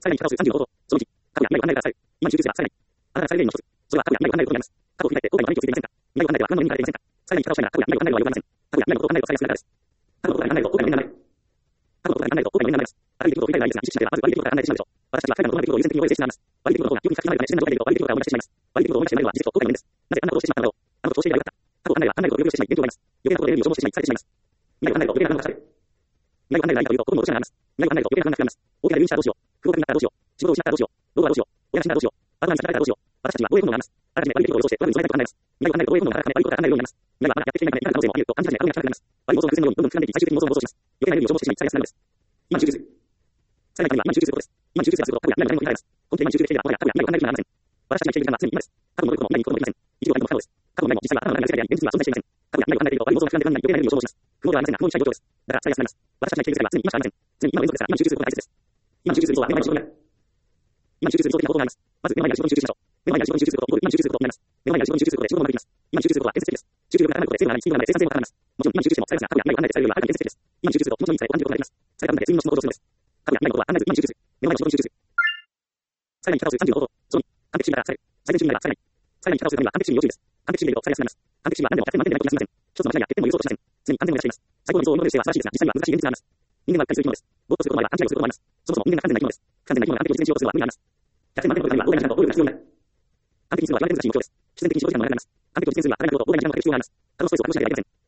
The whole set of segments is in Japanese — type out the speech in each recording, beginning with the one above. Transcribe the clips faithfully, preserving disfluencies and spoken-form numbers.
さらに北数さんじゅうの方法、そのいち、過去や未来を考えてください。今に集中すればさらに、あなたがされる例の一つ、それは過去や未来を考えることになります。過去を振り返って後悔の悪い気をついていませんか？未来を考えては不安の意味になっていませんか？さらに北をしたいが過去や未来を考えるはよくありません。過去や未来のことを考えることをされやすいからです。過去のことが考えると後悔の念にならない。過去のことが考えると後悔の念になります。悪い出来事を振り返りたいのですが、意識しなければまず悪い出来事から考えてしまうでしょう。私たちは彼らの悪い出来事を優先的に応援してしまいます。悪い出来事の方が記憶に書き換えるため自然な状態でいると悪い出来事から思い出してしまいます。悪い出来事を思い出してしまうのは事実と後悔の念です。なぜあんなことをしてしまったのだろう。あのことをしていればよかった。過去を考えれば考えることを余計してしまい勉強があります。余計なことでエネルギーを消耗してしまい疲れてしまいます。未来を考えると余計な不安がかかる。未来を考える何かというと、心の落ちがあります。未来を考えると余計な不安がかかります。大きな病院にしたらどうしよう。不合格になったらどうしよう。仕事を失ったらどうしよう。老後はどうしよう。親が死んだらどうしよう。パートナーにされたらどうしよう。私たちは防衛本能があります。あらかじめ悪い出来事を予想して不安に備えたいと考えます。未来を考えると防衛本能が働かない悪いことが考えるようになります。未来はまだやってきていないためになる可能性もあると感じ始め過去に近くなります。悪い妄想が偶然のようにどんどん膨らんでいき最終的に妄想を妄想します。余計なエネルギーを消耗してしまい疲れやすくなるのです。今に集中する。さらに今に集中することです。今に集中すればすると過去や未来のことに振り返ります。本当に今に集中できていれば過去や未来を考える気になりません。私たちが生きている時間は常に今です。過去のことも未来に行くこともできません。一度はでも不可能です。過去の未来も実際は頭の中にある世界であり、現実には存在していません。過去や未来を考えていると悪い妄想が膨らんで不安になり余計なエネルギーを消耗します。不能ではありませんが、不能に近い状況です。だから疲れやすくなります。私たちが生きている世界は常に今しかありません。常に今の連続ですから、今に集中することが大切です。今に集中するとは目の前の仕事になる。今に集中する理想的な方法があります。まず目の前にある仕事に集中しましょう。目の前にある仕事に集中すること、今に集中することになります。目の前にある仕事に集中することで仕事もできます。今に集中することは建設的です。集中力が高まることで成果が上がり、スピードが上がり、生産性も高まります。もちろん今に集中しても疲れますが、過去や未来を考えてされるよりははるかに建設的です。今に集中すると気持ちのいい疲れを感じることができます。疲れた分だけ睡眠の質も向上するのです。過去や未来のことは考えず今に集中する。目の前の仕事に集中する。さらに片数さんじゅうの方法、そのに、完璧主義ならされる。最善主義ならされない。さらに片数さんには完璧主義に要注意です。完璧主義でいると疲れやすくなります。完璧主義は何でもひゃくてん満点でないと気がしません。一つの間違いや欠点も許そうとしません。常に安全を目指しています。最高の理想を今までしては素晴らしいですが、実際には難しい現実があります。人間はうっかりする生き物です。冒頭することもあれば勘違いをすることもあります。そもそも人間が不完全な生き物です。不完全な生き物が完璧を実現しようとするのは無理があります。ひゃくてん満点のためには大いな時間と労力が必要になる。完璧にするのは極めて難しい目標です。必然的に仕事時間も長くなります。完璧を実現するには足りないことと大いな時間と労力が必要になります。過去のストレスを覚悟しなければいけません。学校の試験でもそうです。きゅうじゅってんまでは現実的ですが、きゅうじゅってん以上を目指すのは現実的ですが、きゅうじゅってん以上は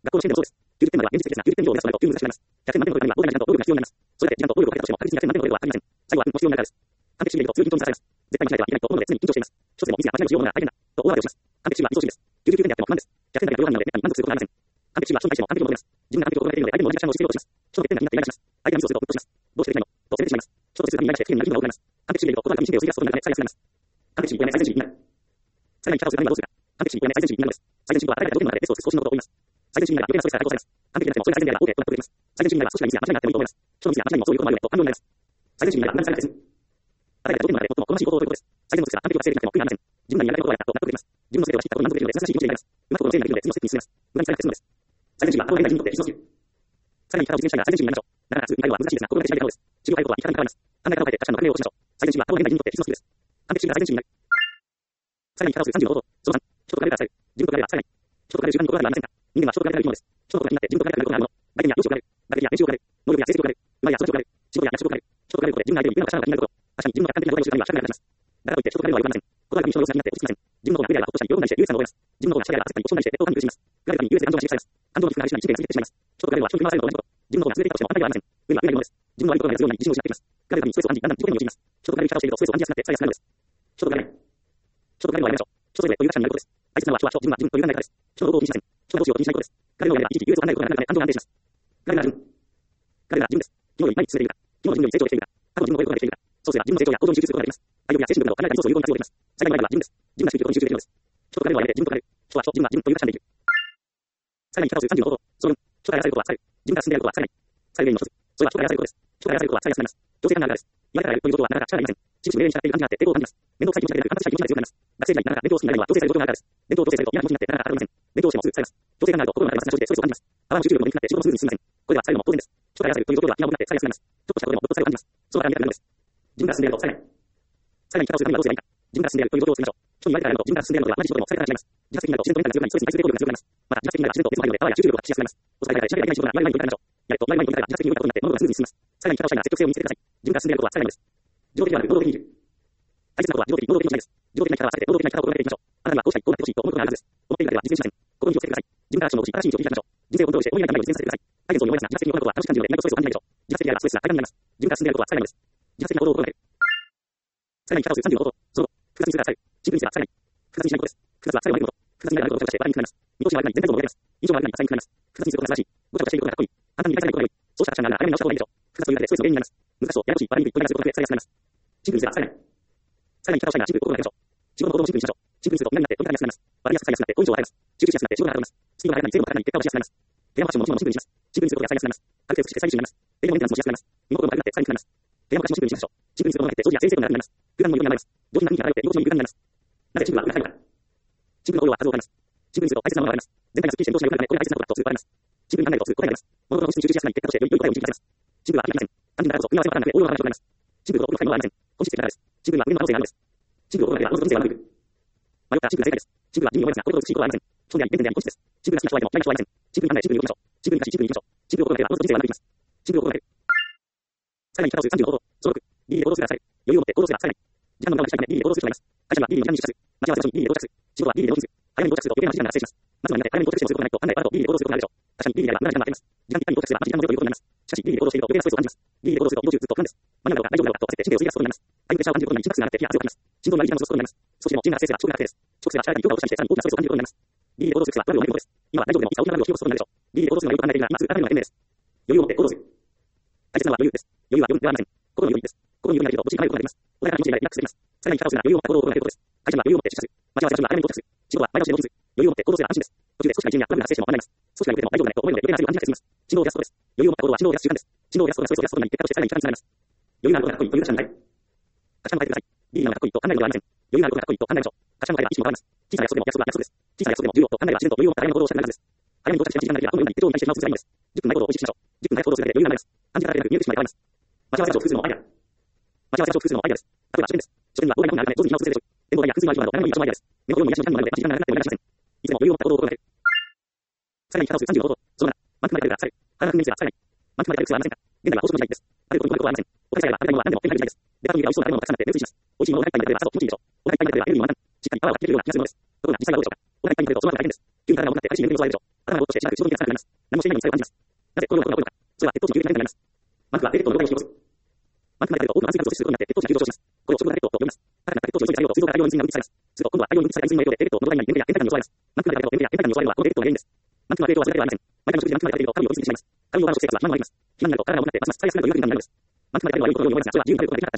現実的です。それで時間と労力が大いな時間と労力が必要になります。それで時間と労力が必要になります。それで時間と労力をかけたとしても確実にひゃくてん満点のレベルはありません。最後は運も必要になるからです。完璧主義でいると強い緊張にされます。絶対にしないではいけないと思うので常に緊張しています。一つでもミスや間違いのしようものが大変だと大笑いをします。完璧主義は依存主義です。きゅうじゅうきゅうてんであっても不満です。ひゃくてんだけど不安なのでめったに満足することがありません。完璧主義は人に対しても完璧を求めます。自分が完璧を求めているので相手にも同じリアクションをしていることをします。人の欠点が気になってイライラします。相手がミスをすると鬱陶します。どうしてできないのと責めてしまいます。人と接するたびにイライラして不機嫌になる日々が多くなります。完璧主義でいると心が神経を吸い出すことになるので疲れやすくなります。完璧主義をやめ最善主義になる。さらに北をするためにはどうするか。完璧主義をやめ最善主義になるのです。最善主義とは誰かが条件の中でベストを尽くす更新のことを言います。最善主義なら余計なストレスから解放されます。完璧でなくてもそれが最善であれば OK と納得できます。最善主義なら少しがミスや間違いがあってもいいと思います。人のミスや間違いにもそういうこともあるよねと反論になります。最善主義なら何でもされなくて済む。誰かが条件の中で最も好ましい行動をということです。最善のステは完璧を達成できなくても苦になりません。自分がやりたいことがやったと納得できます。自分のステを知ったことに満足できるので優しい気持ちになります。うまくことのせいになるので次のステップに進みます。無駄にされなくて済むのです。最善主義は頭の変化にとって必須すぎる。さらに体を実現したいなら最善主義になりましょう。なかなか普通に変えるのは難しいですが、心がけしないで可能です。中国変えることは生き方に変わります。考え方を変えて他者の考えを起こしましょう。最善主義は頭の変化にとって必須すぎるです。完璧主義が最善主義になる。さらに片数さんじゅうの方法、そのさん、人と比べたらされる。自分と比べればされない。人と比べる時間に心がありませんか。人間は人と比べられる生き物です。人と比べになって自分と比べられることがあるもの。外見や容姿を比べる。外見や練習を比べる。能力や成績を比べる。うまいや育ちを比べる。仕事や役職を比べる。人と比べることで自分が相手にいくらかしたのか気になること。確かに自分のが完璧な状態にしているためにはしたくなくなります。だからといって人と比べるのは良くありません。言葉が身の良さになって落ち着きません。自分の方が楽であればほっとしたり喜んだりして優越感を覚えます。自分の方が近いあれば焦ったり落ち込んだりして劣等感に苦しみます。比べるたびに優越で感情が刺激されます。感情の起伏が激しくなり人生が過ぎてしまいます。人と比べるのは人と振り回されるのと同じこと。自分の方が続いていたとしても反対ではありません。上には上がいるものです。自分の悪いことが目立つように自信を失っていきます。比べるたびにストレスを感じ、だんだん自己嫌悪に陥ります。人と比べる生き方をしているとストレスを感じやすくなって疲れやすくなるのです。人と比べない。人と比べるのはやめましょう。人それぞれという立場になることです。大切なのは人は人、自分は自分という考え方です。人の動向を気にしません。人がどうしようと気にしないことです。比べるのをやめれば一時期優越を考えることがなくなるため感情が安定します。比べるなら自分。比べるなら自分です。昨日より毎日進めているか。昨日の自分より成長しているか。過去の自分を超えることができているか。そうすれば自分の成長や行動に集中することができます。体力や精神力など考えたリソースを有効に活用できます。最大のライバルは自分です。自分が集中することに集中できるのです。人と比べるのはやめて自分と比べる。人は人、自分は自分という立場でいる。さらに片数さんじゅうの方法、そのよん、人からやらされることはされる。自分から進んでやることはされない。される原因の一つ。それは人からやらされることです。人からやらされることはされやすくなります。強制感があるからです。言われたらやるということはなかなか力がありません。しぶしぶ命令に従っている感じがあって抵抗を感じます。面倒くさい気持ちが出る反発したい気持ちが強くなります。学生時代なかなか弁当を好きになるのは強制される状況があるからです。弁当を強制されると嫌な気持ちになってなかなか抗いません。弁当をしてもすぐ疲れます。強制感があると心の中でマスな正直でストレスを感じます。泡の集中力も鈍くなって仕事もスムーズに進みません。これは疲れるのも当然です。人からやらされるという状況は気が重くなって疲れやすくなります。ちょっとしたことでもどっと疲れを感じます。そのから見えなくなるのです。自分が進んでいると疲れない。さらに片をするためにはどうすればいいか。自分が進んでいるという状況を作りましょう。人に言われたらやるのと自分が進んでいるのでは同じ仕事でも疲れから違います。自発的になると自然とメンタルが強くなり、ストレスに対する抵抗力が強くなります。また自発的になれば自然と別の配慮でパワーや集中力が発揮しやすくなります。お疲れからしなければいけない仕事が言われないように考えましょう。やると言われないように考えれば自発的に動いたことになって物がスムーズに進みます。さらに片をしたいなら積極性を見せてください。自分が進んでいることは疲れないのです。自動的ではなく能動的にいる。大切なことは自動的に能動的にしないです。自動的な力は避けて能動的な力を心がけていきましょう。あなたにはこうしたい、こうなってほしいと思うことがあるはずです。思っているだけでは実現しません。心に気をつけてください。自分からアクションを起こし、正しい道を切り開きましょう。人生をコントロールして思い描いた未来を実現させてください。大変そうに思いますが、自発的に行うことは楽しく感じるので、何とストレスを感じないでしょう。自発的であればストレスが階段になります。自分から進んでいることは疲れないのです。自発的な行動を心がける。さらに片数さんじゅうの方法、その複雑にするから疲れる。シンプルにすれば疲れない。複雑にしないことです。複雑は疲れを悪いこと。複雑になることをして笑いにくくなります。見通しが悪いのに全体像も漏れます。印象が悪いのに浅いにくくなります。複雑にすることが正しい。ごちゃごちゃしていることがかっこいい。簡単に理解されないことが良い。そうしたアクションがあるなら早めに直した方がいいでしょう。複雑というだけでストレスの原因になります。難しそう、ややこしい、バラにくい、これがすることで疲れやすくなります。シンプルにすれば疲れない。さらに片をしたいならシンプルを心がけましょう。仕事の行動もシンプルにしましょう。シンプルにすると無駄になって飛び交いやすくなります。バラやすく使いやすくなって根性が生えます。集中しやすくなって仕事がはかどります。スピードが速くなり精度が高くなり結果を出しやすくなります。テーマアクションももちろんシンプルにします。シンプルにすることがやりやすくなります。ある程度して最優秀になります。営業メンテナンスもしやすくなります。見事も悪くなって疲れにくくなります。テーマアクションもシンプルにしましょう。シンプルにすることができて、常時や先生となって成績が長くなります。普段の余裕がないです。上品な人になって居心地のいい空間になります。なぜシンプルは裏返るのか。シンプルの応用は数を変えます。シンプルにすると大切なものがあります。全体がスッキリして見通しが良くなるため、これが大切なことだとするとあります。シンプルに考えるとすぐ答えがあります。物事の本質に集中しやすくなり、結果として良い答えを導き出せます。シンプルは飽きません。単純だからこそ組み合わせもわからなくて応用がわからないことがあります。シンプルと奥の深いものはありません。 本質的なです。真空は上の可能性があるのです。真空を超えなければ、元の人生はなく。迷った真空が正解です。真空は人に思いますが、これと真空はありません。基本であり、原点であり、本質です。真空が好きな人はでも、嫌いな人はありません。真空に考え、真空に動きましょう。真空に勝ち、真空に行きましょう。真空を超えなければ、元の人生はなくいきます。真空を超えなければ。さらに、片方数さんじゅうの方法、そのろく、ビーディーで行動するがされ、余裕を持って行動するがされない。時間の無駄をしたいため、ビーディーで行動する人がいます。会社にはビーディーに時間に出社する。待ち合わせ場所にビーディーで到着する。仕事はビーディーで納品する。早めに到着すると余計な時間が発生します。まずはみんなで早めに到着してもすることがないと、考えあるとビーディーで行動することがあるでしょう。確かにビーディーでは無駄な時間があります。時間ぴったり到着すれば、また時間も良いということになります。しかし、ビーディーで行動していると余計なストレスを感じます。ビーディーで行動すると移動中ずっと不安です。間に合うのか大丈夫なのかと焦って神経を吸い出すことになります。相手プレッシャーを感じることに心拍数が上がって気が圧をかきます。心臓の時間を過ごすことになります。少しでも時間が発生すれば遅刻が確定です。遅刻すれば力に強化を落としたりして、さらに大きなストレスを感じることになります。ビーディーで行動する癖はどれを見ることです。今は大丈夫でもいつか大きな波を引き起こすことになるでしょう。ビーディーで行動するのがよく考えているが、今すぐ改めるのが賢明です。余裕を持って行動する。大切なのは余裕です。余裕は運ではありません。心の余裕です。心に余裕ができると、無事に叶えることができます。穏やかな気持ちになれリラックスできます。さらに片をするなら余裕を持った行動を行うことです。会社には余裕を持って出社する。待ち合わせ場所には早めに到着する。仕事は前倒しで納品する。余裕を持って行動すれば安心です。途中で少しの一瞬やトラブルが発生しても問題ないです。少しが良くても大丈夫だねと思えるので余計な恥を感じが進みます。振動を減らすことです。余裕を持った行動は振動を減らす習慣です。振動を減らすことがストレスを減らすことになり、結果としてさらに期間につながります。余裕があることがかっこいいという他者になりたい。価値観を変えてください。ビーディーなのがかっこいいと考えるのではありません。余裕があることがかっこいいと考えましょう。価値観を変えれば意識も変わります。小さな約束でも約束は約束です。小さな約束でも重要と考えれば自然と余裕を持った早めの行動をしたくなるはずです。早めに到着して時間ができればどんどん今に手帳に対してしまう続きがいいのです。じゅっぷんない行動を意識しましょう。じゅっぷんない行動をするだけで余裕があります。短時間だけでなく見える島で変わります。待ち合わせ場所を複数のアイデア。待ち合わせ場所を複数のアイデアです。例えば書店です。書店は老眼鏡があるため上手に機能をするでしょう。電動台や空水のあるなど何でもいい場所のアイデアです。目の保養も癒しの時間にもなるので、時間が長くなっても無駄になりません。いつでも余裕を持った行動を心がける。さらに片をするさんじゅうの方法、そのなな、満腹まで出るがされる。腹が空に熱がされない。満腹まで出る癖はありませんか。現在は高速の時代です。あることに困ることはありません。お金さえあれば食べたいものは何でも手に入る時代です。出たというが美味しそうな食べ物がたくさんあって熱意します。美味しいものをお腹いっぱいに食べればさぞ気持ちいいでしょう。お腹いっぱいに食べればエネルギーも満タン。しっかりパワーが切れるような気がするものです。ところが実際はどうでしょうか。お腹いっぱいに食べるとその後が大変です。急に体が重くなって激しい眠りに襲われるでしょう。頭がぼーっとしてしばらく仕事に手がつかなくなります。何もしていないのに疲れを感じます。なぜこのようなことが起こるのか。それは血糖値の急激な変化になります。満腹は低血糖の状態を引き起こす。満腹まで食べると多くの炭水化物を摂取することになって血糖値が急上昇します。これを食物過多血糖と呼びます。高くなった血糖値を急いで下げようと膵臓から大量に水が分泌されます。すると今度は大量に分泌された水の影響で低血糖の状態になり眠りや倦怠感に襲われます。満腹まで食べると眠りや倦怠感に襲われるのはこの低血糖の原因です。満腹は低血糖はそれだけではありません。毎回の食事で満腹まで食べているとカロリーを取りすぎてしまいます。カロリーをオーバーの食生活は肥満もあります。肥満になると体が重くなってますます使いやすくなるというふうになるのです。満腹まで食べるのはいいことのように思いますが、それは自由に食べることができなかった時代の話です。高速や現代では満腹まで食べる方には注意が必要です。高速時代に適した食べ方があります。満腹まで食べる方には注意が必要です。体が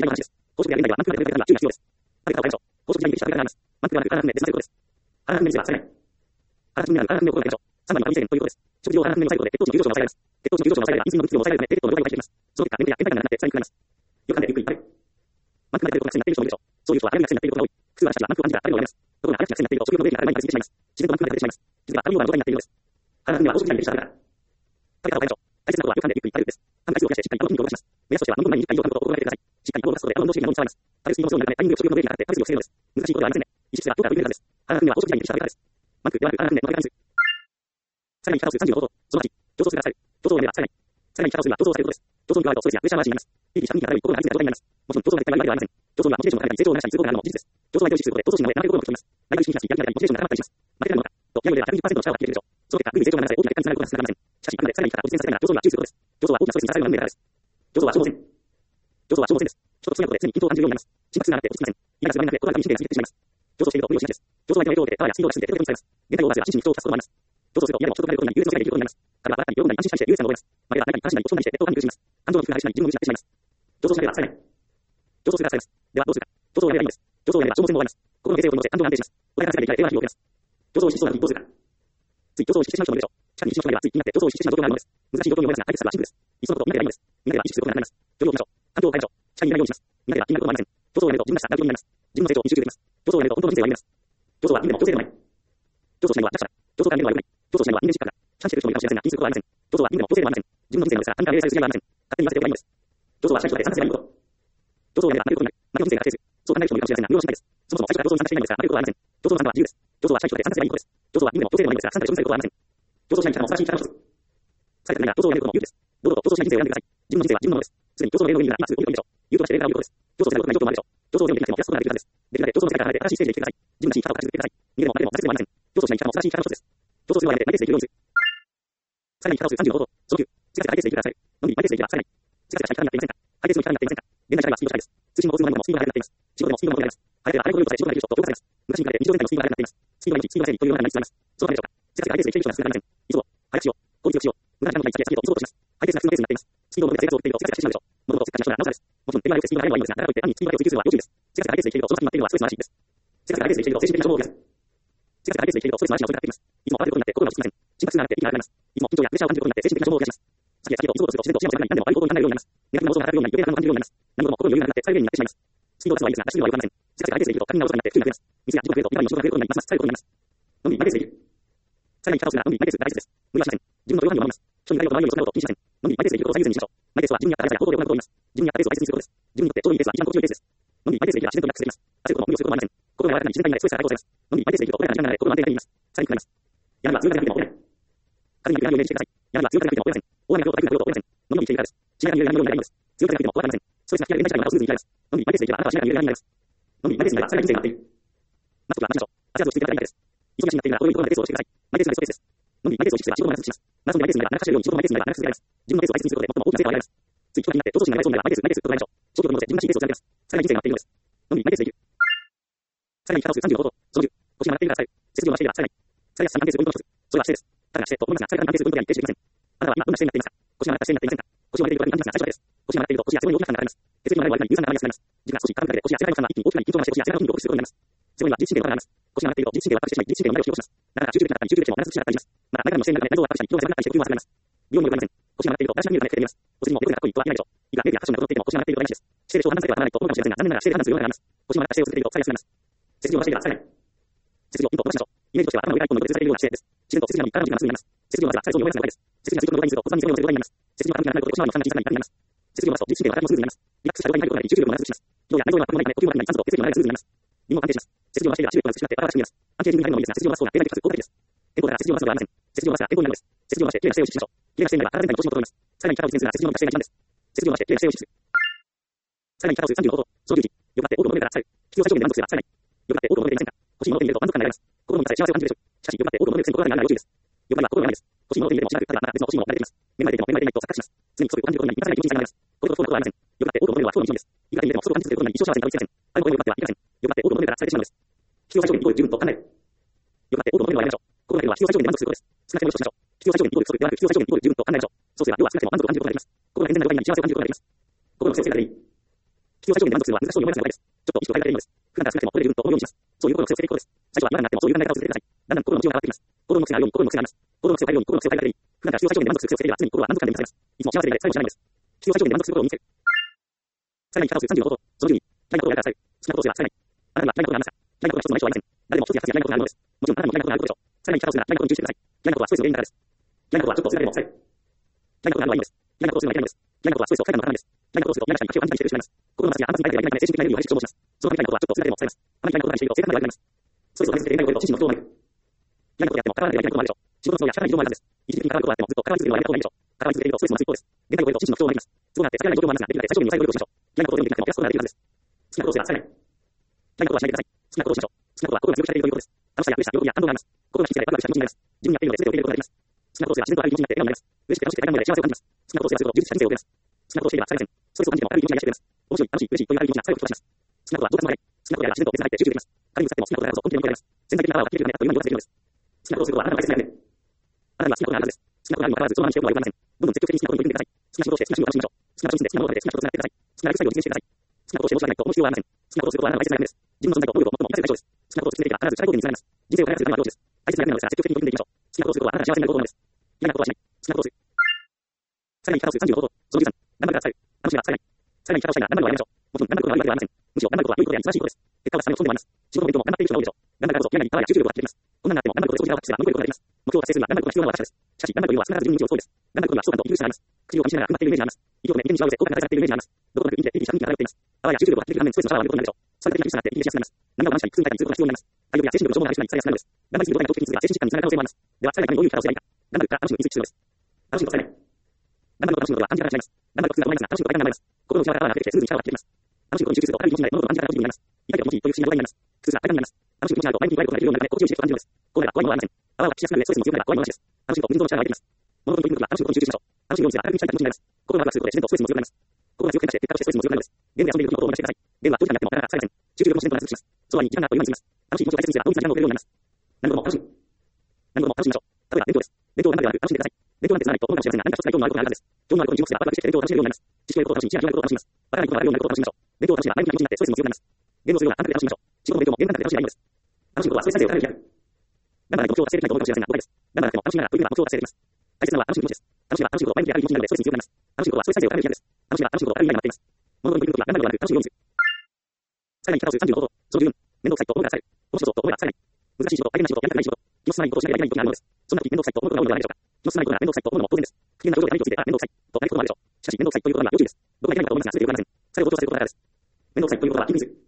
始めです。満腹があるため絶賛することです。腹が詰めです。腹が詰めはされない。腹が詰めになる。腹が詰めを心がけましょう。さんばんには過敏性炎ということです。食事を腹が詰めに抑えることで血糖値の急上昇を抑えられます。血糖値の急上昇を抑えればインスリンの分泌量を抑えられるため低血糖の状態が回復できます。その結果眠りや倦怠感がなくなってさらに苦くなります。よく噛んでゆっくり食べる。満腹まで食べることが癖になっている人もいるでしょう。そういう人は早めに癖になっていることが多い。普通は私たちは満腹を感じたら食べるのをやめます。ところが早口が癖になっていると食欲のブレーキがかかる前に食べ過ぎてしまいます。自然と満腹が出てしまいます。実は食べ物が状態になっているのです。腹が詰めは高速時代に適した食べ方。食べ方を変えましょう。大切なことはよく噛んでゆっくり食べるです。噛む回数を増やしてしっかりと筋肉を動かします。目安としては飲む前にじゅっかい以上噛むことを心がけてください。しっかりと動かすことであの運動刺激が脳に伝わります。食べ過ぎの強いのでタイミングで食欲のブレーキがかかって食べ過ぎを防ぐのです。難しいことではありませんね。意識すればどうかできるはずです。腹が詰めは高速時代に適した食べ方です。満腹ではなく腹が詰めの食べ方にする。さらに片をするさんじゅうの方法、そのはち、競争するがされる。競争をやめればされない。さらに片をするは競争されることです。競争に加わるとストレスやプレッシャーがマシになります。日々した奮起や体力心が大切な状態になります。もちろん競争が絶対悪いわけではありません。競争にはモチベーションを高めたり成長を促したりすることがあるのも事実です。競争相手を意識することで競争心の上で学べることも聞きます。ライバル意識がしやりたいモチベーションが高まったりします。負けたいのかと気合いを入れればひゃくにじゅっパーセントの力が切れるでしょう。その結果、ぐいぐい成長がなされ大きな結果につながることは少なくありません。しかし、あくまでさらに力を実践させたいなら競争には注意することです。競争は大きなストレスにさらされるのが運命だからです。競争は消耗戦。競争は消耗戦です。人と競うことで常に緊張を感じるようになります。心拍数が上がって落ち着きません。イライラする場面になって言葉が噛み締めて過ぎてしまいます。競争していると無理をしないです。競争相手の影響を受けてパワーやスピードが進んで手と手に使います。現代オーバー数は心身に不調をきたすこともあります。競争すると嫌でも人と比べることになり優劣の世界で生きることになります。彼は新たに喜んだり安心したりして優越感を覚えます。負けたら中に悲しんだり落ち込んだりして劣等感に苦しみます。感情の起伏が激しくなり自分を失ってしまいます。競争しなければされない。競争するがされます。ではどうするか。競争をやめればいいのです。競争をやめれば消耗戦も終わります。心の平静を取り戻して感情が安定します。穏やかな世界で生きられ平和な日々を送れます。競争をしそうな時どうするか。つい競争をしてしまう人もいるでしょう。しかし日常の中ではつい気になって競争をしてしまう状況があるのです。難しい状況に思いますが解決策はシンプルです。いっそのこと見なければいいのです。見なければ意識することになります。距離を置きましょう。環境を変えましょう。視界に見ないようにします。見なければ気になることもありません。競争をやめると自分らしさがなることになります。自分の成長に集中できます。競争をやめると本当の人生を歩みます。競争は人間でも強制でもない。競争しないのは弱者だ。競争から見るのは良くない。競争しないのは人間失格だ。チャンスしてる人もいるかもしれませんが気にすることはありません。競争は人間でも強制でもありません。自分の人生のですが他人から命令される筋合いはありません。勝手に言わせておけばいいのです。競争はしない人で参加すればいいこと。競争をやめれば負けることになる。負けの人生が発生する。そう考える人もいるかもしれませんが、無論しないです。そもそも最初から競争に参加していないのですが、負けることはありません。競争の参加は自由です。競争はしたい人で参加すればいいことです。競争は人間でも強制でもいいのですが、参加で処理されることはありません。競争しない力も素晴らしい力の一つ。疲れたないが競争をやめることも有利です。堂々と競争しない人生を選んでください。自分の人生は自分のものです。すでに競争の上の上にいるが、今すぐ降りるでしょう。言うとして例外を言うことです。競争しないことない状況もあるでしょう。競争をできなくても安くなるできるはずです。できるだけ競争の世界から離れて新しいステージで生きてください。自分らしい力を形作ってください。逃げでも負けでも挫折でもありません。競争しない力も素晴らしい力の一つです。競争するのはやめてマイペースで生きるようにする。さらに力をするさんじゅうの方法、そのきゅう、近づけてマイペースで生きるがされる。のみマイペースで生きるがされない。近づけた力になっていませんか。ハイペースの力になっていませんか。現代社会はスピード社会です。通信も交通も何もスピードが速くなっています。仕事でもスピードが速くなります。早ければ早いほど良いことで仕事ができる人と評価されます。昔に比べて日常全体のスピードが速くなっています。スピードが命、スピードが正義という世の中になりつつあります。そのためでしょうか。近づけてハイペースで生きる人が少なくありません。急ごう。早くしよう。効率よくしよう。無駄な時間のない先へスピードを急ごうとします。ハイペースが普通のペースになっています。スピードを持って生活を送っていると近づけてしまうでしょう。物事をせっかちな人ならなおさらです。もちろん手前よくスピードが速いのはいいのですが、だからといって単にスピードだけを追求するのは要注意です。近づけてハイペースで生きるとその先に待っているのはストレスの嵐です。近づけてハイペースで生きると精神的な消耗を増やす。近づけてハイペースで生きるとストレスの嵐が襲っています。いつも慌てることになって心が落ち着きません。心拍数が上がって息が荒くなります。いつも緊張やプレッシャーを感じることになって精神的な消耗を増やします。先へ先へと急ごうとすると自然と視野も狭くなり何でも悪い行動に考えるようになります。ネガティブな妄想が働くようになり余計な感情を感じるようになります。何事も心に余裕がなくなって疲れるようになってしまいます。スピードを出すのはいいですが、出しすぎるのは良くありません。近づけてハイペースで生きると過敏な動作になって不利なことが増えます。水や時間が増えると痛みの仕事が増えることになりますます疲れることになります。のみマイペースで生きる。さらに片をするならのみマイペースが大切です。無理はしません。自分の量に守ります。人に何事もないようにそんなことを気にしません。のみマイペースで生きることを最優先にしましょう。マイペースは自分に合った速さや方法で行うことになります。自分に合ったペースを大切にすることです。自分にとってちょうどいいペースは一番心地よいペースです。 のみ、相手性が自然とリラックスできます。圧力の無理をすることもありません。心が柔らかに自然体内でストレスが解放されます。のみ、相手性が心が時間内で心の安定がになります。さらに考えます。やはりは強がりなくても起こらない。風に揺らぎをイメージしてください。やはりは強がりなくても起こらない。大雨が降ると台風が来ると起こらない。のみのみに注意があります。深夜に揺らぎのようになります。強がりなくても怖がりません。ストレスが引き上げる現在がまたスムーズにいきます。のみ、相手性があなたは深夜に揺らぎになります。のみ、相手性がさらに人生がなっている。マスクは待ちましょう。足圧を続けていただきたいです。忙しくなっているなら、このように心のペースをしてください。マイペースがストレスです。のみ、マイペースを意識すれば仕事も長くします。マラソンでマイペースになれば長く走れるように仕事もマイペースになれば長く続けられます。自分のペースを大切にすることで最も大きな成果を上げられます。つい人が気になって、闘争心が長いそうになればマイペース、マイペースと捉えましょう。消極を戻して自分らしいペースを続けます。さらに人生がなっているのです。のみ、マイペースでいる。さらに、片をするさんじゅうのこと、そのじゅう、腰が曲がっているから背筋を回していればさらに、さらに安定するポイントの一つ。それは姿勢です。ただ姿勢と思いますが、それが安定するポイントでは一定していません。あなたは今どんな姿勢になっていますか？腰が曲がった姿勢になっていませんか？腰を曲げていると感じますが、最初はです。腰が曲がっていると腰や背骨に大きな負荷がかかります。血液の流れを悪いに有酸な流れをやすくなります。軸が少し軽くなって腰や背中の負荷が一気に大きくなり、緊張が増して腰や背中の筋肉を大きくすることになります。背骨には自律神経の負荷があります。腰が曲がっていると自律神経は圧迫してしまい、自律神経の流れを引き起こします。なかなか集中できなかったり、集中できてもならずしなかったりします。また、前からの姿勢の中で内臓が圧迫したり、筋肉が狭くなったりして呼吸も浅くなります。病にもよりません。腰が曲がっていると男子が見るためテレビます。お尻もデブがかっこいいとは言えないでしょう。胃がメディア発症などとっていても腰が曲がっていると台無しです。姿勢で小判断されてはならないと思うかもしれませんが、残念ながら姿勢で判断するようになります。腰が曲がった姿勢を続けていると疲れやすくなります。背筋を伸ばしていればさらに。背筋をピンと伸ばしましょう。イメージとしては頭の上が一本の上で吊るされているような姿勢です。自然と背筋が右から右からまっすぐになります。背筋を伸ばすが最初に弱いですがです。背筋が軸の状態にすると骨盤に背骨を寄せる状態になります。背筋が傾きがなくなることで腰回りの負担が小さくなり痛みになります。背筋を伸ばすと自律神経の働きもスムーズになります。リラックスした状態に入ることができ、集中力も長続きします。脳や内臓が負担もないため呼吸も楽になり酸素と血液の流れがスムーズになります。リンゴが安定します。背筋を伸ばしていれば集中力が美しくなって頭がしみます。安定に入るのもいいですが、背筋を伸ばす方が経済的かつ効果的です。健康だから背筋を伸ばすのではありません。背筋を伸ばすが健康になるのです。背筋を伸ばして綺麗な姿勢を意識しましょう。綺麗な姿勢になれば体全体の調子も整います。さらに肩を実践するなら背筋を伸ばした姿勢が一番です。背筋を伸ばして綺麗な姿勢を意識する。さらに肩をするさんじゅうのこと、そのじゅういち、よくなって多くの飲めからされる。必要最小限で満足すればさらに。よくなって多くの飲めていませんか？腰に戻っていると満足感が得られます。心に満たされ幸せを感じるでしょう。しかし、よくなって多くの飲めるくせに心がないのは要注意です。よくなりは心がないです。腰に戻っているでもしなく、ただまだ別の腰にも慣れています。目まで出ても目まで出ないと錯覚します。常に不足を感じることになり、今更一日になります。これと不幸なことはありません。よくなって多くの飲めるは不幸の一日です。いくらでも不足を感じ続けることになり一生幸せにたどり着けません。あることによくなってはいけません。よくなって多くの飲めるからされてしまうのです。必要最小限に努力十分と考える。よくなって多くの飲めるはやめましょう。心がけるは必要最小限で満足することです。少なくてもよしとしましょう。必要最小限に努力不足ではなく、必要最小限に努力十分と考えましょう。そうすれば要は少なくても満足を感じることができます。心が健全な状態になり幸せを感じることができます。心の先生がでいい。必要最小限で満足するのは難しそうに思いますが大事です。ちょっと意識を変えるだけでいいのです。普段から少なくてもこれで十分と思うようにします。そういう心の癖をつけていくことです。最初は今になってもそういう考え方を続けてください。だんだん心の持ちようが変わってきます。心の癖があるように心の癖があります。心の癖を変えるように心の癖を変えるだけでいい。普段から必要最小限で満足する癖をつけていれば常に心は満足感で満たされます。いつも幸せでいられ最後じゃないのです。必要最小限で満足することを見せる。さらに肩をするさんじゅうのこと、そのじゅうに、嫌いなことをやらからされる。好きなことをすればさらに。あなたには嫌いなことがありますか？嫌いなことが一つのない人はありません。誰も一つや二つ嫌いなことがあるのです。もちろんあなたも嫌いなことがあることでしょう。さらに肩をするなら嫌いなことに注意してください。嫌いなことはストレスの原因だからです。嫌いなことはちょっと辛いでも抑える。嫌いなことがあるのはいいのです。嫌いなことをするのはいけないのです。嫌いなことはストレスを抱えたままなんです。嫌いなことをすると嫌な人に価値を感じたりしてしまいます。心の形があなたに対してやりたいため精神的なエネルギーを排出消耗します。そのため嫌いなことはちょっと辛いでも抑えます。あまり嫌いなことがしていると正確な言われます。ストレスを感じていないことと心身の不調を招く。嫌いなことをやっても関わらなければいけないこともあるでしょう。仕事の都合や社会の事情もあるはずです。一時的に関わることがあってもずっと関わり続けるのはやめた方がいいでしょう。関わり続けているとストレスも増す一方です。現代のことと心身の不調を招きます。都合があって避けられない状況もあるはずが、できるだけ最小限に抑える努力をしましょう。嫌いなことを読んでいなくても安くなるはずです。好きなことをすればさらに。嫌いなことはしないでください。好きなことをしましょう。好きなことは心が強くされているということです。楽しさや嬉しさ、喜びや感動があります。心が引きつけられワクワクした気持ちになります。自分にやっているので全てを受け入れることができます。好きなことをすれば自然とある気持ちになって笑顔になります。嬉しくて楽しくて快感なので幸せを感じます。好きなことをすればすると充実した人生を送れます。好きなことをしていれば疲れません。ストレスを感じても明るい気持ちになります。面白い、楽しい、嬉しいという明るい気持ちが最後に吹き飛ばします。好きなことは上達の早い。好きなことやれば自然と別な入って集中できます。彼に向かっても好きなことだからこそ本気で向き合います。潜在的なパワーを発揮できるようになったという今に言わせているのです。好きなことをすることはあなたの大切な役目。あなたには好きなことがあるはずです。好きなことがあるにもかかわらずそのままにしておくのはよくありません。どんどん積極的に好きなことに取り組んでください。好きな仕事をして好きな趣味を楽しみましょう。好きな人を見て好きなものを食べて好きな人とつながってください。好きなライフスタイルを実現してください。好きなことをして申し訳ないと思う必要はありません。好きなことをすることはあなたの大切な役目です。自分の存在と能力を最も満たせる対象です。好きなことを続けていけば必ず力行動につながります。人生を開発するためには上手です。大切な役目なのですが積極的に取り組んでいきましょう。好きなことをすることはあなたが幸せになる行動なのです。嫌いなことはしない。好きなことをする。さらに肩をするさんじゅうのこと、そのじゅうさん、頑張るから疲れる。楽しいが疲れない。さらに肩をしたいなら頑張るのはやめましょう。もちろん頑張ることが悪いわけではありません。むしろ頑張ることは良いことであり素晴らしいことです。結果は下めの損でもあります。仕事の勉強も頑張っている人が多いでしょう。頑張るからこそ嫌いな力や集中力を発揮できます。こんなになっても頑張ることで長時間を発揮すれば乗り越えることができます。目標を達成するには頑張ることが必要なのは確かです。しかし頑張るというのは少なからず自分に道を追うです。頑張ることには悲壮感と息苦しさがあります。口を噛みしながら頑張っているイメージがあります。息を止め、眉間にしわを寄せ、口が垂れ下がっているイメージがあります。どこかで息でピリピリした雰囲気が漂っています。あわや集中力を発揮できる反面ストレスのシャワーを浴びることになるでしょう。それだけ苦しくなって息切れしやすくなります。涙を流したり、苦痛に耐えたりすることが必要になります。体力や精神力の消耗が激しくなり疲れやすくなるのです。頑張りすぎることが長期的に続けば精神疾患につながる可能性もあります。では疲れないためにどういう力をすればいいか。頑張るか楽しむについてです。楽しむことされない。頑張ること楽しむことは感じ方が違います。頑張ることが思いますが楽しむことが大事になります。心の内側から泡が溢れてきてスムーズに力を発揮できます。楽しむことに集中すると明るい気持ちになり物事の感じ方がポジティブになります。痛いと気持ちいいという不思議な状態になります。苦痛が快感になります。楽しい気持ちになると前向きに捉えることができるようになるため心地よい刺激を感じるのです。こうなれば怖いものはありません。泡が吹きやすくなるのでストレスも強くなれば怖いものなしです。楽しむと運動の力が湧いてきます。物事に取り組むときは楽しむことに集中しましょう。楽しむようにすれば明るくにしたい気持ちになります。心がワクワクすることで自然とストレスも強くなります。心が強く変化して結果としてストレスも強くなるのです。ゲームで遊んでいる時の音を思い出してください。ゲームは長時間やってもなかなか疲れません。集中力も自然と長続きします。そばに一番長く今に進みます。楽しい気持ちを大切にすれば同一な時間が送れるようになります。何事も楽しむ。何事も楽しみましょう。例えば勉強です。勉強を頑張るではなく楽しんでください。勉強なんてつまりと思うかもしれませんが何か一つだけ興味のあることがあるはずです。興味のあることに注目すればワクワクして勉強を楽しめるようになります。知識を得ることを楽しみ、知らないことを楽しみます。わからないことがあるようになることを楽しみましょう。勉強を楽しめば前向きな気持ちになってストレスも強くなります。ゲームをするような感覚で楽しみましょう。仕事も勉強もゲーム感覚で楽しめばいいのです。楽しむことはストレス再生をかなり開く。頑張らないと目標を達成できないと思うかもしれませんが、誤解です。頑張らなくても楽しみながら取り組めば目標を達成できます。大切なのは楽しむ気持ちです。楽しいことは楽しい気持ちです。楽しめば楽しい気持ちになるのです。楽しめば楽しいことが前向きになるのです。楽しむことはストレス再生をかなり開くです。楽しみは楽しむことがある以外になっています。物事に取り組むときは頑張るではなく楽しむようにする。さらに肩をするさんじゅうのこと、さらに肩をするさんじゅうのこと、そのじゅうよん、面倒くさいと思うから疲れる。面白そうと思えば疲れない。難しい仕事、大変な仕事、やりたくない仕事、気の進まないことをしなければいけないことがあるのです。そんな時面倒くさいと思うことが多いのではないでしょうか。気の進まないことが面倒くさいと思うのも当然です。不機嫌な状況で何かについてあ面倒くさいとなることもあるでしょう。しかし面倒くさいということには要注意です。どこがいけないかと思いますが、すべてではありません。最後強調することがあるです。面倒くさいということは筋肉痛。